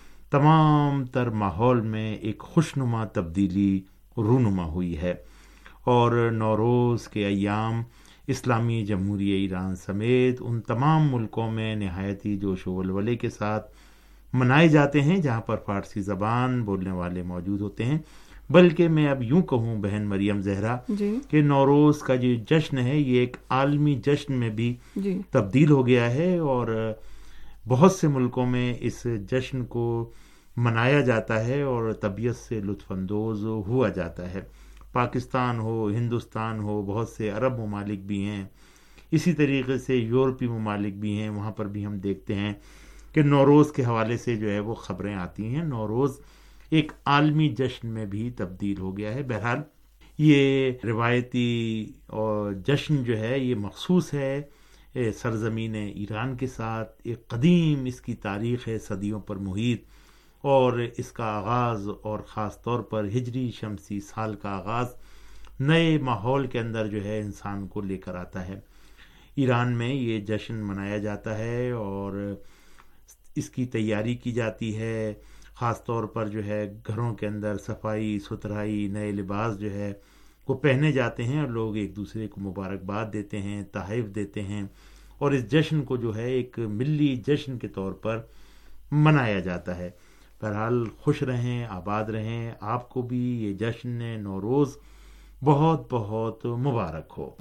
तमाम तर माहौल में एक खुशनुमा तब्दीली रूनुमा हुई है। और नौरोज़ के अय्याम इस्लामी जमहूरिया ईरान समेत उन तमाम मुल्कों में नहायत ही जोश व वलवले के साथ मनाए जाते हैं जहाँ पर फ़ारसी ज़बान बोलने वाले मौजूद होते हैं। बल्कि मैं अब यूँ कहूँ बहन मरियम ज़हरा कि नौरोज़ का जो जश्न है ये एक आलमी जश्न में भी तब्दील हो गया है और बहुत से मुल्कों में इस जश्न को मनाया जाता है और तबीयत से लुत्फ़अंदोज़ हुआ जाता है। पाकिस्तान हो, हिंदुस्तान हो, बहुत से अरब ममालिक भी हैं, इसी तरीके से यूरोपीय ममालिक भी हैं, वहाँ पर भी हम देखते हैं कि नौरोज़ के हवाले से जो है वो ख़बरें आती हैं। नौरोज़ एक आलमी जश्न में भी तब्दील हो गया है। बहरहाल یہ روایتی اور جشن جو ہے یہ مخصوص ہے سرزمین ایران کے ساتھ. ایک قدیم اس کی تاریخ ہے، صدیوں پر محیط، اور اس کا آغاز اور خاص طور پر ہجری شمسی سال کا آغاز نئے ماحول کے اندر جو ہے انسان کو لے کر آتا ہے. ایران میں یہ جشن منایا جاتا ہے اور اس کی تیاری کی جاتی ہے. خاص طور پر جو ہے گھروں کے اندر صفائی ستھرائی، نئے لباس جو ہے وہ پہنے جاتے ہیں اور لوگ ایک دوسرے کو مبارکباد دیتے ہیں، تحائف دیتے ہیں، اور اس جشن کو جو ہے ایک ملی جشن کے طور پر منایا جاتا ہے. بہرحال خوش رہیں، آباد رہیں. آپ کو بھی یہ جشن نوروز بہت بہت مبارک ہو.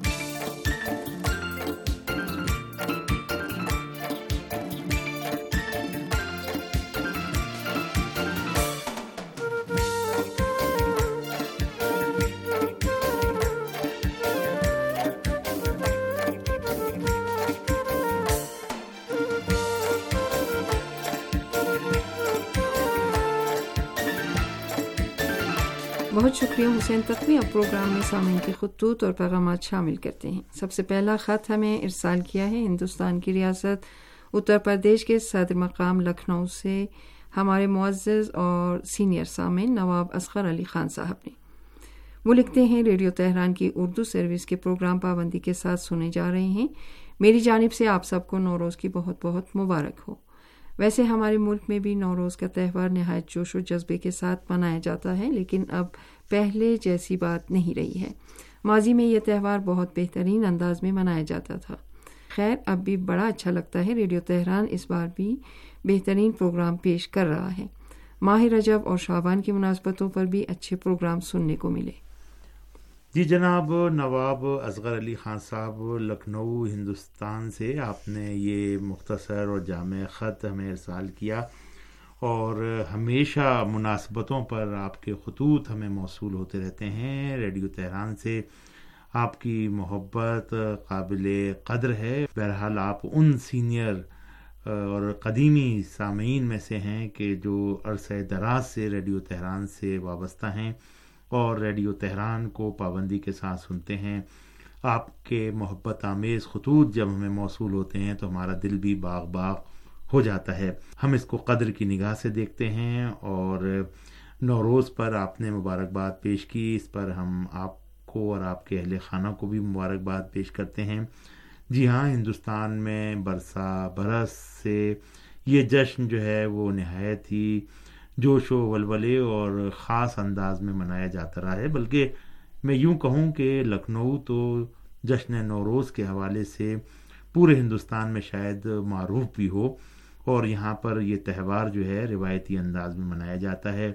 بہت شکریہ حسین تقوی. اب پروگرام میں سامعین کے خطوط اور پیغامات شامل کرتے ہیں. سب سے پہلا خط ہمیں ارسال کیا ہے ہندوستان کی ریاست اتر پردیش کے صدر مقام لکھنؤ سے ہمارے معزز اور سینئر سامعین نواب اصغر علی خان صاحب نے. وہ لکھتے ہیں ریڈیو تہران کی اردو سروس کے پروگرام پابندی کے ساتھ سنے جا رہے ہیں. میری جانب سے آپ سب کو نوروز کی بہت بہت مبارک ہو. ویسے ہمارے ملک میں بھی نوروز کا تہوار نہایت جوش و جذبے کے ساتھ منایا جاتا ہے، لیکن اب پہلے جیسی بات نہیں رہی ہے. ماضی میں یہ تہوار بہت بہترین انداز میں منایا جاتا تھا. خیر اب بھی بڑا اچھا لگتا ہے. ریڈیو تہران اس بار بھی بہترین پروگرام پیش کر رہا ہے. ماہ رجب اور شعبان کی مناسبتوں پر بھی اچھے پروگرام سننے کو ملے.
جی جناب نواب اصغر علی خان صاحب لکھنؤ ہندوستان سے آپ نے یہ مختصر اور جامع خط ہمیں ارسال کیا، اور ہمیشہ مناسبتوں پر آپ کے خطوط ہمیں موصول ہوتے رہتے ہیں. ریڈیو تہران سے آپ کی محبت قابل قدر ہے. بہرحال آپ ان سینئر اور قدیمی سامعین میں سے ہیں کہ جو عرصہ دراز سے ریڈیو تہران سے وابستہ ہیں اور ریڈیو تہران کو پابندی کے ساتھ سنتے ہیں. آپ کے محبت آمیز خطوط جب ہمیں موصول ہوتے ہیں تو ہمارا دل بھی باغ باغ ہو جاتا ہے. ہم اس کو قدر کی نگاہ سے دیکھتے ہیں، اور نوروز پر آپ نے مبارکباد پیش کی، اس پر ہم آپ کو اور آپ کے اہل خانہ کو بھی مبارکباد پیش کرتے ہیں. جی ہاں، ہندوستان میں برسا برس سے یہ جشن جو ہے وہ نہایت ہی جوش و ولولے اور خاص انداز میں منایا جاتا رہا ہے. بلکہ میں یوں کہوں کہ لکھنؤ تو جشن نوروز کے حوالے سے پورے ہندوستان میں شاید معروف بھی ہو، اور یہاں پر یہ تہوار جو ہے روایتی انداز میں منایا جاتا ہے.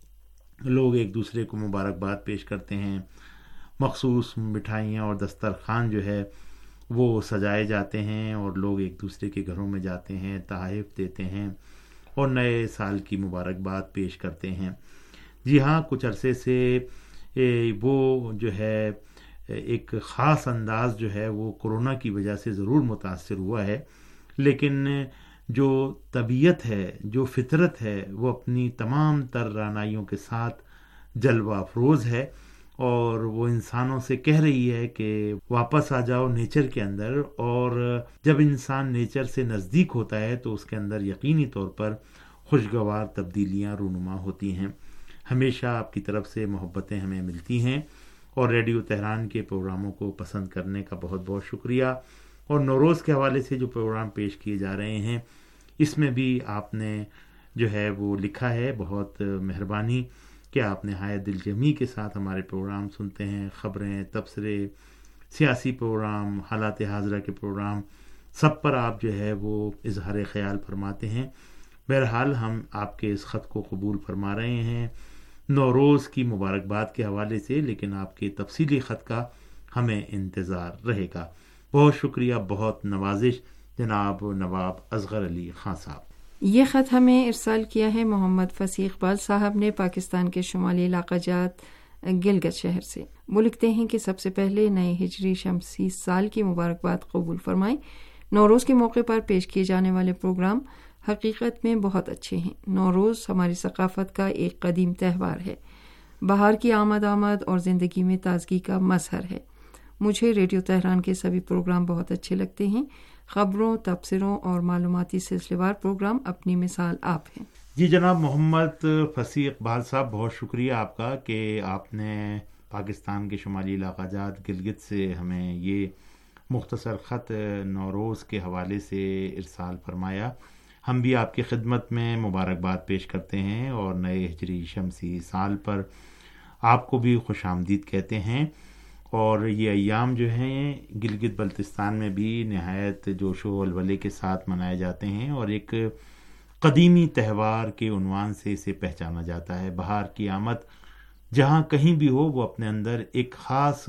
لوگ ایک دوسرے کو مبارکباد پیش کرتے ہیں. مخصوص مٹھائیاں اور دسترخوان جو ہے وہ سجائے جاتے ہیں، اور لوگ ایک دوسرے کے گھروں میں جاتے ہیں، تحائف دیتے ہیں اور نئے سال کی مبارکباد پیش کرتے ہیں. جی ہاں، کچھ عرصے سے وہ جو ہے ایک خاص انداز جو ہے وہ کورونا کی وجہ سے ضرور متاثر ہوا ہے، لیکن جو طبیعت ہے، جو فطرت ہے، وہ اپنی تمام تر رعنائیوں کے ساتھ جلوہ افروز ہے، اور وہ انسانوں سے کہہ رہی ہے کہ واپس آ جاؤ نیچر کے اندر. اور جب انسان نیچر سے نزدیک ہوتا ہے تو اس کے اندر یقینی طور پر خوشگوار تبدیلیاں رونما ہوتی ہیں. ہمیشہ آپ کی طرف سے محبتیں ہمیں ملتی ہیں، اور ریڈیو تہران کے پروگراموں کو پسند کرنے کا بہت بہت شکریہ. اور نوروز کے حوالے سے جو پروگرام پیش کیے جا رہے ہیں اس میں بھی آپ نے جو ہے وہ لکھا ہے، بہت مہربانی کہ آپ نہایت دل جمعی کے ساتھ ہمارے پروگرام سنتے ہیں. خبریں، تبصرے، سیاسی پروگرام، حالات حاضرہ کے پروگرام، سب پر آپ جو ہے وہ اظہار خیال فرماتے ہیں. بہرحال ہم آپ کے اس خط کو قبول فرما رہے ہیں نوروز کی مبارکباد کے حوالے سے، لیکن آپ کے تفصیلی خط کا ہمیں انتظار رہے گا. بہت شکریہ، بہت نوازش جناب نواب اصغر علی خان صاحب.
یہ خط ہمیں ارسال کیا ہے محمد فصیح اقبال صاحب نے پاکستان کے شمالی علاقہ جات گلگت شہر سے. وہ لکھتے ہیں کہ سب سے پہلے نئے ہجری شمسی سال کی مبارکباد قبول فرمائیں. نوروز کے موقع پر پیش کیے جانے والے پروگرام حقیقت میں بہت اچھے ہیں. نوروز ہماری ثقافت کا ایک قدیم تہوار ہے. بہار کی آمد اور زندگی میں تازگی کا مظہر ہے۔ مجھے ریڈیو تہران کے سبھی پروگرام بہت اچھے لگتے ہیں۔ خبروں، تبصروں اور معلوماتی سلسلے وار پروگرام اپنی مثال آپ ہیں۔
جی جناب محمد فصیح اقبال صاحب، بہت شکریہ آپ کا کہ آپ نے پاکستان کے شمالی علاقہ جات گلگت سے ہمیں یہ مختصر خط نوروز کے حوالے سے ارسال فرمایا۔ ہم بھی آپ کی خدمت میں مبارکباد پیش کرتے ہیں اور نئے ہجری شمسی سال پر آپ کو بھی خوش آمدید کہتے ہیں۔ اور یہ ایام جو ہیں گلگت بلتستان میں بھی نہایت جوش و ولولے کے ساتھ منائے جاتے ہیں اور ایک قدیمی تہوار کے عنوان سے اسے پہچانا جاتا ہے۔ بہار کی آمد جہاں کہیں بھی ہو وہ اپنے اندر ایک خاص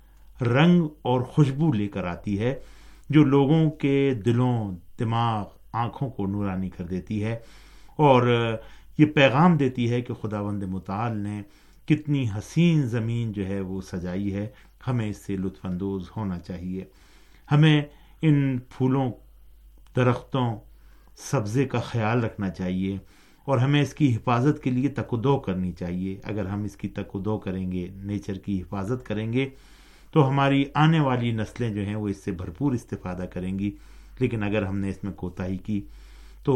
رنگ اور خوشبو لے کر آتی ہے جو لوگوں کے دلوں، دماغ، آنکھوں کو نورانی کر دیتی ہے اور یہ پیغام دیتی ہے کہ خداوند متعال نے کتنی حسین زمین جو ہے وہ سجائی ہے، ہمیں اس سے لطف اندوز ہونا چاہیے۔ ہمیں ان پھولوں، درختوں، سبزے کا خیال رکھنا چاہیے اور ہمیں اس کی حفاظت کے لیے تک و دو کرنی چاہیے۔ اگر ہم اس کی تک و دو کریں گے، نیچر کی حفاظت کریں گے تو ہماری آنے والی نسلیں جو ہیں وہ اس سے بھرپور استفادہ کریں گی، لیکن اگر ہم نے اس میں کوتاہی کی تو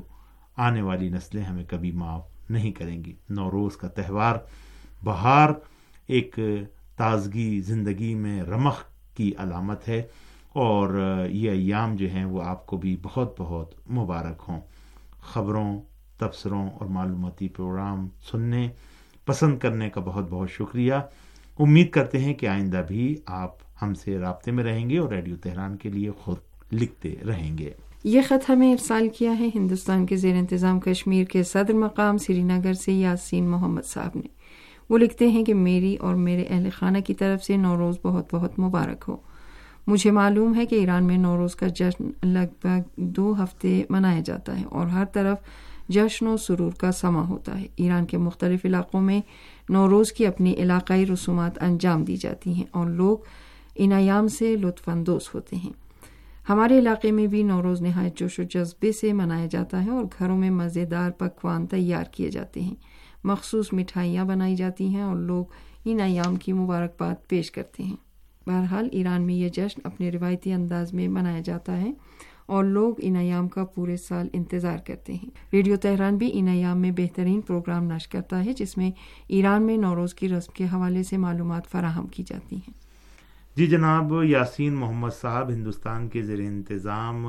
آنے والی نسلیں ہمیں کبھی معاف نہیں کریں گی۔ نوروز کا تہوار، بہار ایک تازگی زندگی میں رمق کی علامت ہے اور یہ ایام جو ہیں وہ آپ کو بھی بہت بہت مبارک ہوں۔ خبروں، تبصروں اور معلوماتی پروگرام سننے پسند کرنے کا بہت بہت شکریہ۔ امید کرتے ہیں کہ آئندہ بھی آپ ہم سے رابطے میں رہیں گے اور ریڈیو تہران کے لیے خود لکھتے رہیں گے۔
یہ خط ہمیں ارسال کیا ہے ہندوستان کے زیر انتظام کشمیر کے صدر مقام سری نگر سے یاسین محمد صاحب نے۔ وہ لکھتے ہیں کہ میری اور میرے اہل خانہ کی طرف سے نوروز بہت بہت مبارک ہو۔ مجھے معلوم ہے کہ ایران میں نوروز کا جشن لگ بھگ 2 ہفتے منایا جاتا ہے اور ہر طرف جشن و سرور کا سما ہوتا ہے۔ ایران کے مختلف علاقوں میں نوروز کی اپنی علاقائی رسومات انجام دی جاتی ہیں اور لوگ ان ایام سے لطف اندوز ہوتے ہیں۔ ہمارے علاقے میں بھی نوروز نہایت جوش و جذبے سے منایا جاتا ہے اور گھروں میں مزیدار پکوان تیار کیے جاتے ہیں، مخصوص مٹھائیاں بنائی جاتی ہیں اور لوگ ان ایام کی مبارکباد پیش کرتے ہیں۔ بہرحال ایران میں یہ جشن اپنے روایتی انداز میں منایا جاتا ہے اور لوگ ان ایام کا پورے سال انتظار کرتے ہیں۔ ریڈیو تہران بھی ان ایام میں بہترین پروگرام نشر کرتا ہے جس میں ایران میں نوروز کی رسم کے حوالے سے معلومات فراہم کی جاتی ہیں۔
جی جناب یاسین محمد صاحب، ہندوستان کے زیر انتظام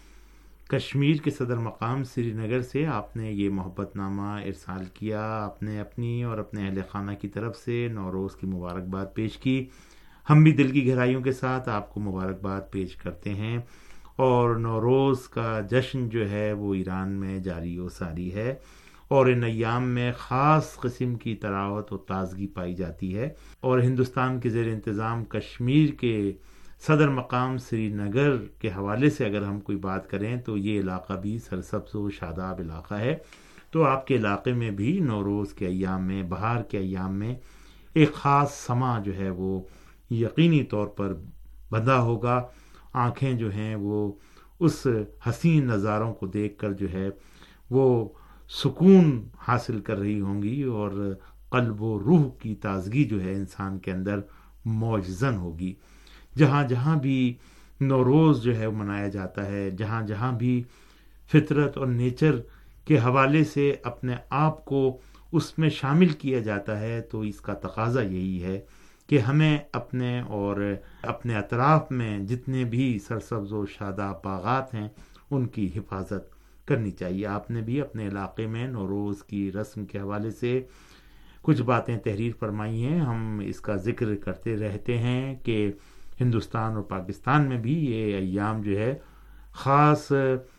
کشمیر کے صدر مقام سری نگر سے آپ نے یہ محبت نامہ ارسال کیا۔ آپ نے اپنی اور اپنے اہل خانہ کی طرف سے نوروز کی مبارکباد پیش کی۔ ہم بھی دل کی گہرائیوں کے ساتھ آپ کو مبارکباد پیش کرتے ہیں اور نوروز کا جشن جو ہے وہ ایران میں جاری و ساری ہے اور ان ایام میں خاص قسم کی طراوت و تازگی پائی جاتی ہے اور ہندوستان کے زیر انتظام کشمیر کے صدر مقام سری نگر کے حوالے سے اگر ہم کوئی بات کریں تو یہ علاقہ بھی سرسبز و شاداب علاقہ ہے۔ تو آپ کے علاقے میں بھی نوروز کے ایام میں، بہار کے ایام میں ایک خاص سما جو ہے وہ یقینی طور پر بندھا ہوگا۔ آنکھیں جو ہیں وہ اس حسین نظاروں کو دیکھ کر جو ہے وہ سکون حاصل کر رہی ہوں گی اور قلب و روح کی تازگی جو ہے انسان کے اندر موجزن ہوگی۔ جہاں جہاں بھی نوروز جو ہے منایا جاتا ہے، جہاں جہاں بھی فطرت اور نیچر کے حوالے سے اپنے آپ کو اس میں شامل کیا جاتا ہے تو اس کا تقاضا یہی ہے کہ ہمیں اپنے اور اپنے اطراف میں جتنے بھی سرسبز و شاداب باغات ہیں ان کی حفاظت کرنی چاہیے۔ آپ نے بھی اپنے علاقے میں نوروز کی رسم کے حوالے سے کچھ باتیں تحریر فرمائی ہیں۔ ہم اس کا ذکر کرتے رہتے ہیں کہ ہندوستان اور پاکستان میں بھی یہ ایام جو ہے خاص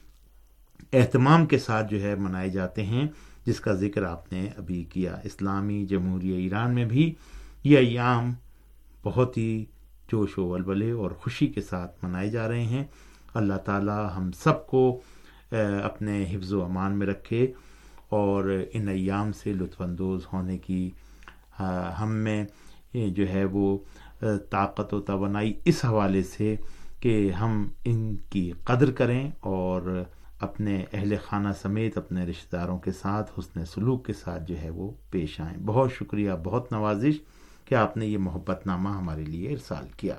اہتمام کے ساتھ جو ہے منائے جاتے ہیں، جس کا ذکر آپ نے ابھی کیا۔ اسلامی جمہوریہ ایران میں بھی یہ ایام بہت ہی جوش و ولولے اور خوشی کے ساتھ منائے جا رہے ہیں۔ اللہ تعالی ہم سب کو اپنے حفظ و امان میں رکھے اور ان ایام سے لطف اندوز ہونے کی ہم میں جو ہے وہ طاقت و توانائی اس حوالے سے کہ ہم ان کی قدر کریں اور اپنے اہل خانہ سمیت اپنے رشتہ داروں کے ساتھ حسن سلوک کے ساتھ جو ہے وہ پیش آئیں. بہت شکریہ، بہت نوازش کہ آپ نے یہ محبت نامہ ہمارے لیے ارسال کیا.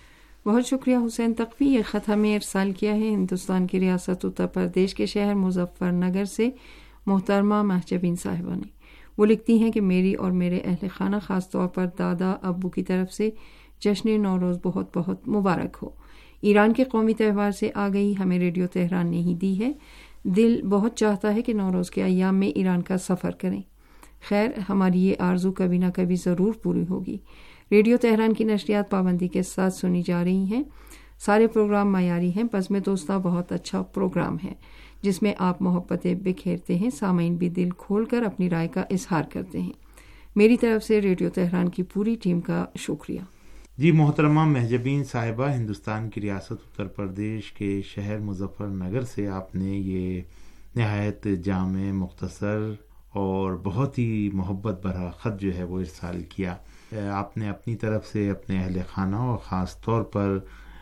بہت شکریہ حسین تقوی. یہ خط ہمیں ارسال کیا ہے ہندوستان کی ریاست اتر پردیش کے شہر مظفر نگر سے محترمہ مہجبین صاحبہ نے. وہ لکھتی ہیں کہ میری اور میرے اہل خانہ خاص طور پر دادا ابو کی طرف سے جشن نوروز بہت بہت مبارک ہو. ایران کے قومی تہوار سے آگہی ہمیں ریڈیو تہران نے ہی دی ہے. دل بہت چاہتا ہے کہ نوروز کے ایام میں ایران کا سفر کریں. خیر، ہماری یہ آرزو کبھی نہ کبھی ضرور پوری ہوگی. ریڈیو تہران کی نشریات پابندی کے ساتھ سنی جا رہی ہیں. سارے پروگرام معیاری ہیں. بزم دوستہ بہت اچھا پروگرام ہے جس میں آپ محبتیں بکھیرتے ہیں. سامعین بھی دل کھول کر اپنی رائے کا اظہار کرتے ہیں. میری طرف سے ریڈیو تہران کی پوری ٹیم کا شکریہ.
جی محترمہ مہجبین صاحبہ، ہندوستان کی ریاست اتر پردیش کے شہر مظفر نگر سے آپ نے یہ نہایت جامع، مختصر اور بہت ہی محبت بھرا خط جو ہے وہ ارسال کیا. آپ نے اپنی طرف سے اپنے اہل خانہ اور خاص طور پر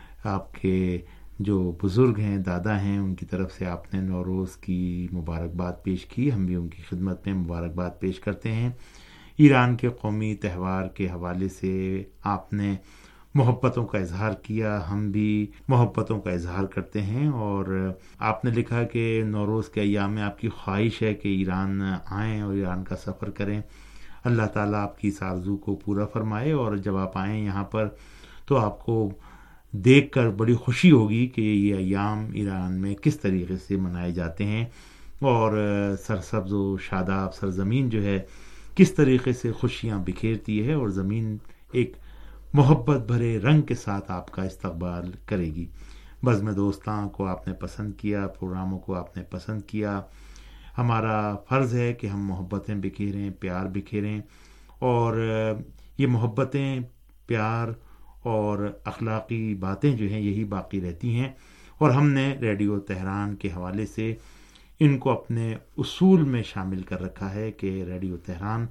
آپ کے جو بزرگ ہیں، دادا ہیں، ان کی طرف سے آپ نے نوروز کی مبارکباد پیش کی. ہم بھی ان کی خدمت میں مبارکباد پیش کرتے ہیں. ایران کے قومی تہوار کے حوالے سے آپ نے محبتوں کا اظہار کیا. ہم بھی محبتوں کا اظہار کرتے ہیں. اور آپ نے لکھا کہ نوروز کے ایام میں آپ کی خواہش ہے کہ ایران آئیں اور ایران کا سفر کریں. اللہ تعالیٰ آپ کی اس آرزو کو پورا فرمائے. اور جب آپ آئیں یہاں پر تو آپ کو دیکھ کر بڑی خوشی ہوگی کہ یہ ایام ایران میں کس طریقے سے منائے جاتے ہیں اور سرسبز و شاداب سرزمین جو ہے کس طریقے سے خوشیاں بکھیرتی ہے اور زمین ایک محبت بھرے رنگ کے ساتھ آپ کا استقبال کرے گی. بزم دوستاں کو آپ نے پسند کیا، پروگراموں کو آپ نے پسند کیا. ہمارا فرض ہے کہ ہم محبتیں بکھیریں، پیار بکھیریں، اور یہ محبتیں، پیار اور اخلاقی باتیں جو ہیں یہی باقی رہتی ہیں. اور ہم نے ریڈیو تہران کے حوالے سے ان کو اپنے اصول میں شامل کر رکھا ہے کہ ریڈیو تہران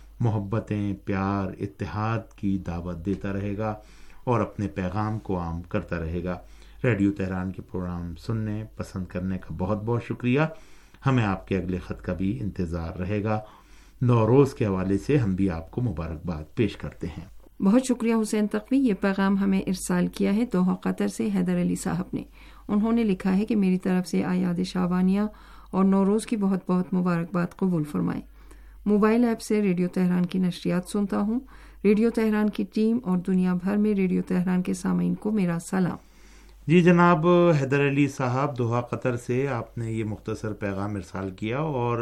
محبتیں، پیار، اتحاد کی دعوت دیتا رہے گا اور اپنے پیغام کو عام کرتا رہے گا. ریڈیو تہران کے پروگرام سننے، پسند کرنے کا بہت بہت شکریہ. ہمیں آپ کے اگلے خط کا بھی انتظار رہے گا. نوروز کے حوالے سے ہم بھی آپ کو مبارکباد پیش کرتے ہیں.
بہت شکریہ حسین تقوی. یہ پیغام ہمیں ارسال کیا ہے دوحہ قطر سے حیدر علی صاحب نے. انہوں نے لکھا ہے کہ میری طرف سے اعیاد شعبانیہ اور نوروز کی بہت بہت مبارکباد قبول فرمائیں. موبائل ایپ سے ریڈیو تہران کی نشریات سنتا ہوں. ریڈیو تہران کی ٹیم اور دنیا بھر میں ریڈیو تہران کے سامعین کو میرا سلام.
جی جناب حیدر علی صاحب دوحہ قطر سے آپ نے یہ مختصر پیغام ارسال کیا، اور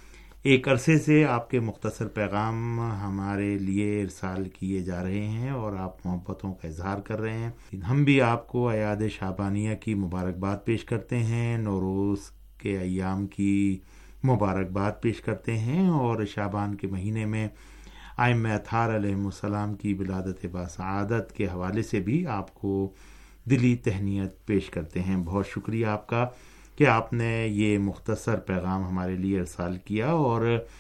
ایک عرصے سے آپ کے مختصر پیغام ہمارے لیے ارسال کیے جا رہے ہیں اور آپ محبتوں کا اظہار کر رہے ہیں. ہم بھی آپ کو اعیاد شعبانیہ کی مبارکباد پیش کرتے ہیں، نوروز کے ایام کی مبارکباد پیش کرتے ہیں، اور شعبان کے مہینے میں ائمہ اطہار علیہم السلام کی ولادت باسعادت کے حوالے سے بھی آپ کو دلی تہنیت پیش کرتے ہیں. بہت شکریہ آپ کا کہ آپ نے یہ مختصر پیغام ہمارے لیے ارسال کیا، اور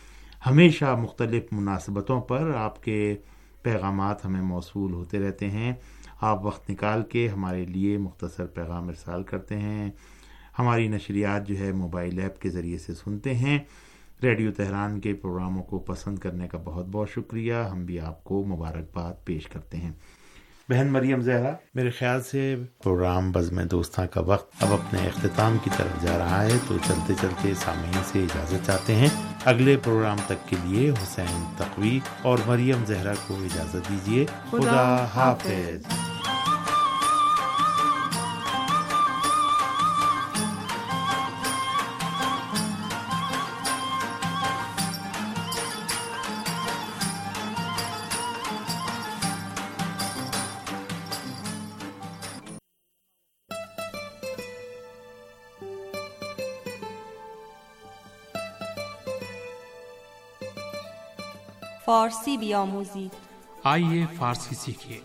ہمیشہ مختلف مناسبتوں پر آپ کے پیغامات ہمیں موصول ہوتے رہتے ہیں. آپ وقت نکال کے ہمارے لیے مختصر پیغام ارسال کرتے ہیں. ہماری نشریات جو ہے موبائل ایپ کے ذریعے سے سنتے ہیں. ریڈیو تہران کے پروگراموں کو پسند کرنے کا بہت بہت شکریہ. ہم بھی آپ کو مبارکباد پیش کرتے ہیں. بہن مریم زہرا، میرے خیال سے پروگرام بزم دوستاں کا وقت اب اپنے اختتام کی طرف جا رہا ہے، تو چلتے چلتے سامعین سے اجازت چاہتے ہیں. اگلے پروگرام تک کے لیے حسین تقوی اور مریم زہرا کو اجازت دیجیے. خدا حافظ.
فارسی بیاموزید.
آئیے فارسی سیکھیے.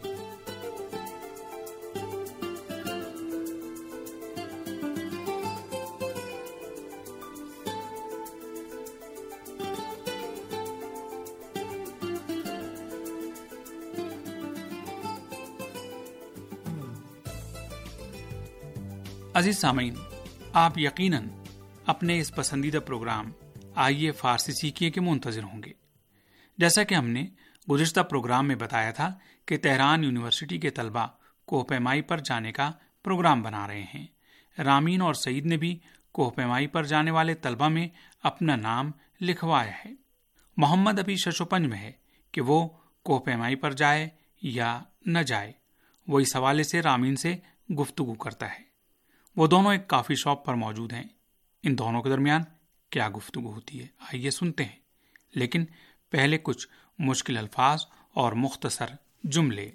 عزیز سامعین، آپ یقیناً اپنے اس پسندیدہ پروگرام آئیے فارسی سیکھیے کے منتظر ہوں گے۔ جیسا کہ ہم نے گزشتہ پروگرام میں بتایا تھا کہ تہران یونیورسٹی کے طلبہ کوہ پیمائی پر جانے کا پروگرام بنا رہے ہیں۔ رامین اور سعید نے بھی کوہ پیمائی پر جانے والے طلبہ میں اپنا نام لکھوایا ہے۔ محمد ابھی شش و پنج میں ہے کہ وہ کوہ پیمائی پر جائے یا نہ جائے۔ وہ اس حوالے سے رامین سے گفتگو کرتا ہے۔ وہ دونوں ایک کافی شاپ پر موجود ہیں۔ ان دونوں کے درمیان کیا گفتگو ہوتی ہے آئیے سنتے ہیں، لیکن پہلے کچھ مشکل الفاظ اور مختصر جملے۔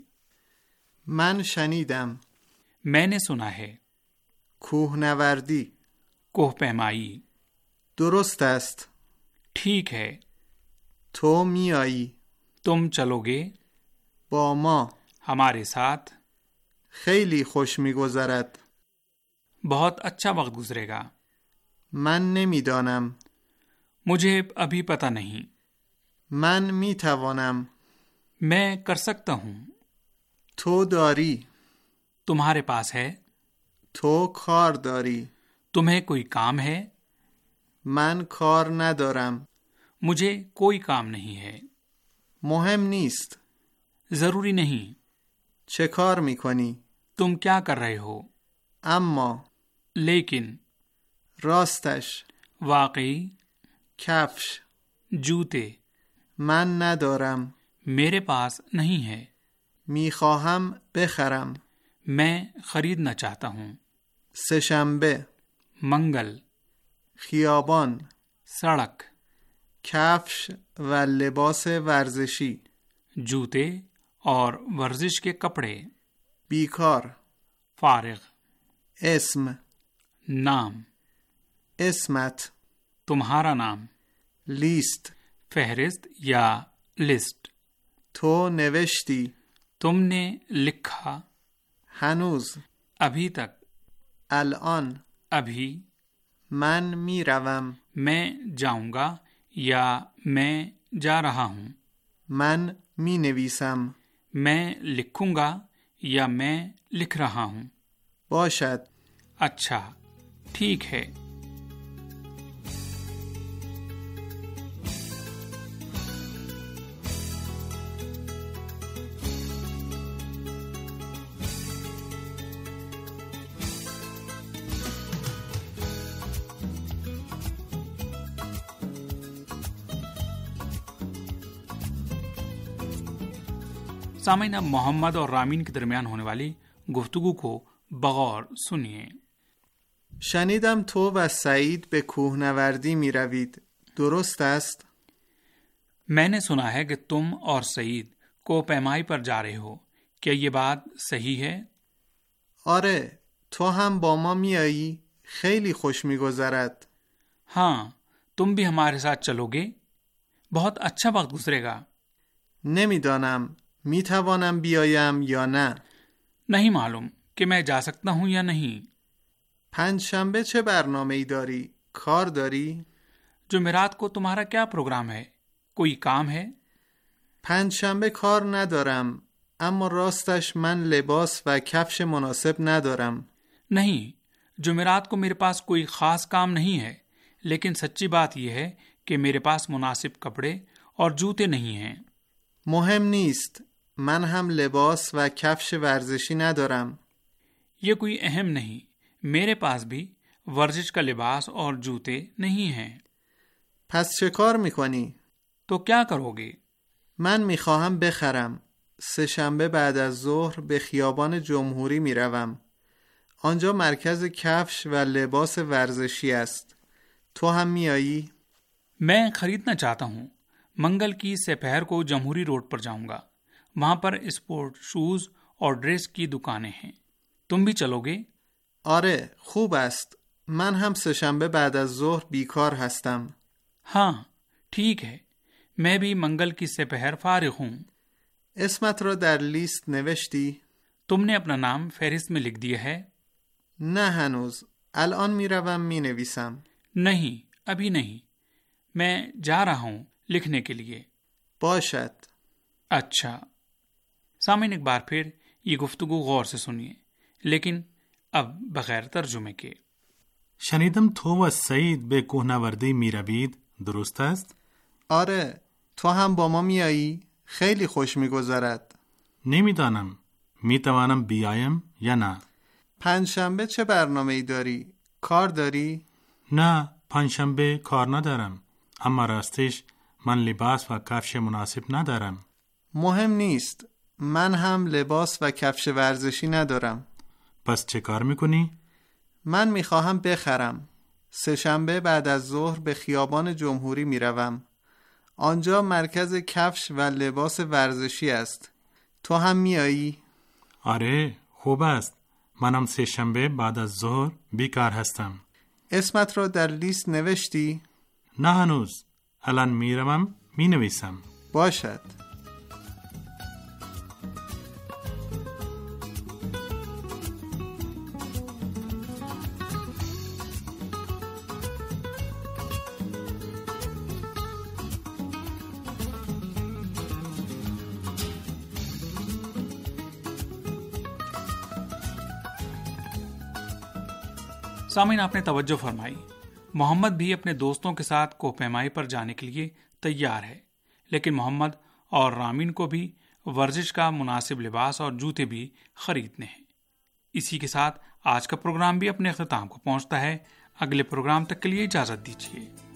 من شنیدم،
میں نے سنا ہے۔
کوهنوردی،
کوہ پیمائی۔
درست است،
ٹھیک ہے۔
تو میایی،
تم چلو گے؟
با ما،
ہمارے ساتھ۔
خیلی خوش میگذرد،
بہت اچھا وقت گزرے گا۔
من نمیدانم،
مجھے ابھی پتہ نہیں۔
من میتوانم،
میں کر سکتا ہوں۔
تو داری،
تمہارے پاس ہے؟
تو کار داری،
تمہیں کوئی کام ہے؟
من کار ندارم،
مجھے کوئی کام نہیں ہے۔
مهم نیست،
ضروری نہیں۔
چه کار میکنی؟
تم کیا کر رہے ہو؟
اما،
لیکن،
راستش،
واقعی،
کفش،
جوتے،
من ندارم،
میرے پاس نہیں ہے۔
میخواهم بخرم،
میں خریدنا چاہتا ہوں۔
سهشنبه،
منگل،
خیابان،
سڑک،
کفش و لباس ورزشی،
جوتے اور ورزش کے کپڑے،
بیکار،
فارغ،
اسم،
نام،
اسمت،
تمہارا نام،
لیست،
فہرست یا لسٹ،
تو نوشتی،
تم نے لکھا،
هنوز،
ابھی تک،
الان،
ابھی،
من میروم،
میں جاؤں گا یا میں جا رہا ہوں،
من می نویسم،
میں لکھوں گا یا میں لکھ رہا ہوں۔
باشد،
اچھا، ٹھیک ہے۔ سامعین، اب محمد اور رامین کے درمیان ہونے والی گفتگو کو بغور سنیے۔
شنیدم تو و سعید به کوهنوردی می روید، درست است؟
میں نے سنا ہے کہ تم اور سعید کوہ پیمائی پر جا رہے ہو، کیا یہ بات صحیح ہے؟
آره، تو هم با ما میایی؟ خیلی خوش میگذرد.
ہاں، تم بھی ہمارے ساتھ چلو گے؟ بہت اچھا وقت گزرے گا۔
نمیدانم میتوانم بیایم یا نه.
نہیں معلوم کہ میں جا سکتا ہوں یا نہیں۔
پنجشنبه چه برنامه‌ای داری؟ کار داری؟
جمعرات کو تمہارا کیا پروگرام ہے؟ کوئی کام ہے؟
پنجشنبه کار ندارم، اما راستش من لباس و کفش مناسب ندارم.
نہیں، جمعرات کو میرے پاس کوئی خاص کام نہیں ہے، لیکن سچی بات یہ ہے کہ میرے پاس مناسب کپڑے اور جوتے نہیں ہیں۔
مهم نیست، من هم لباس و کفش ورزشی ندارم.
یہ کوئی اہم نہیں، میرے پاس بھی ورزش کا لباس اور جوتے نہیں ہیں۔
پس چه کار میکنی؟
تو کیا کرو گے؟
من میخواهم بخرم. سه‌شنبه بعد از ظهر به خیابان جمهوری میروم. آنجا مرکز کفش و لباس ورزشی است. تو هم میایی؟
میں خریدنا چاہتا ہوں۔ منگل کی سپہر کو جمہوری روڈ پر جاؤں گا، وہاں پر اسپورٹ شوز اور ڈریس کی دکانیں ہیں۔ تم بھی چلو گے؟
آره، خوب است. من هم سه‌شنبه بعد از ظهر بیکار هستم.
ہاں، ٹھیک ہے، میں بھی منگل کی سپہر فارغ ہوں۔
اسمت را در لیست نوشتی؟
تم نے اپنا نام فہرست میں لکھ دیا ہے؟
نه هنوز. الان میروم مینویسم.
نہیں، ابھی نہیں، میں جا رہا ہوں لکھنے کے لیے۔
باشد.
اچھا۔ سامعین، ایک بار پھر یہ گفتگو غور سے سنیے، لیکن اب بغیر ترجمے کے۔
شنیدم تو و سعید به کوهنوردی میروید، درست است؟
آره، تو هم با ما میایی؟ خیلی خوش میگذرد.
نمیدانم میتوانم بیایم یا نه.
پنجشنبه چه برنامه‌ای داری؟ کار داری؟
نه، پنجشنبه کار ندارم، اما راستش من لباس و کفش مناسب ندارم.
مهم نیست، من هم لباس و کفش ورزشی ندارم.
پس چه کار میکنی؟
من میخواهم بخرم. سه‌شنبه بعد از ظهر به خیابان جمهوری میروم. آنجا مرکز کفش و لباس ورزشی است. تو هم میایی؟
آره، خوب است. منم سه‌شنبه بعد از ظهر بیکار هستم.
اسمت را در لیست نوشتی؟
نه هنوز. الان میروم مینویسم.
باشد.
सामीन, आपने तवज्जो फरमाई। मोहम्मद भी अपने दोस्तों के साथ कोहपेमाई पर जाने के लिए तैयार है, लेकिन मोहम्मद और रामीन को भी वर्जिश का मुनासिब लिबास और जूते भी खरीदने हैं। इसी के साथ आज का प्रोग्राम भी अपने अख्ताम को पहुंचता है। अगले प्रोग्राम तक के लिए इजाज़त दीजिए।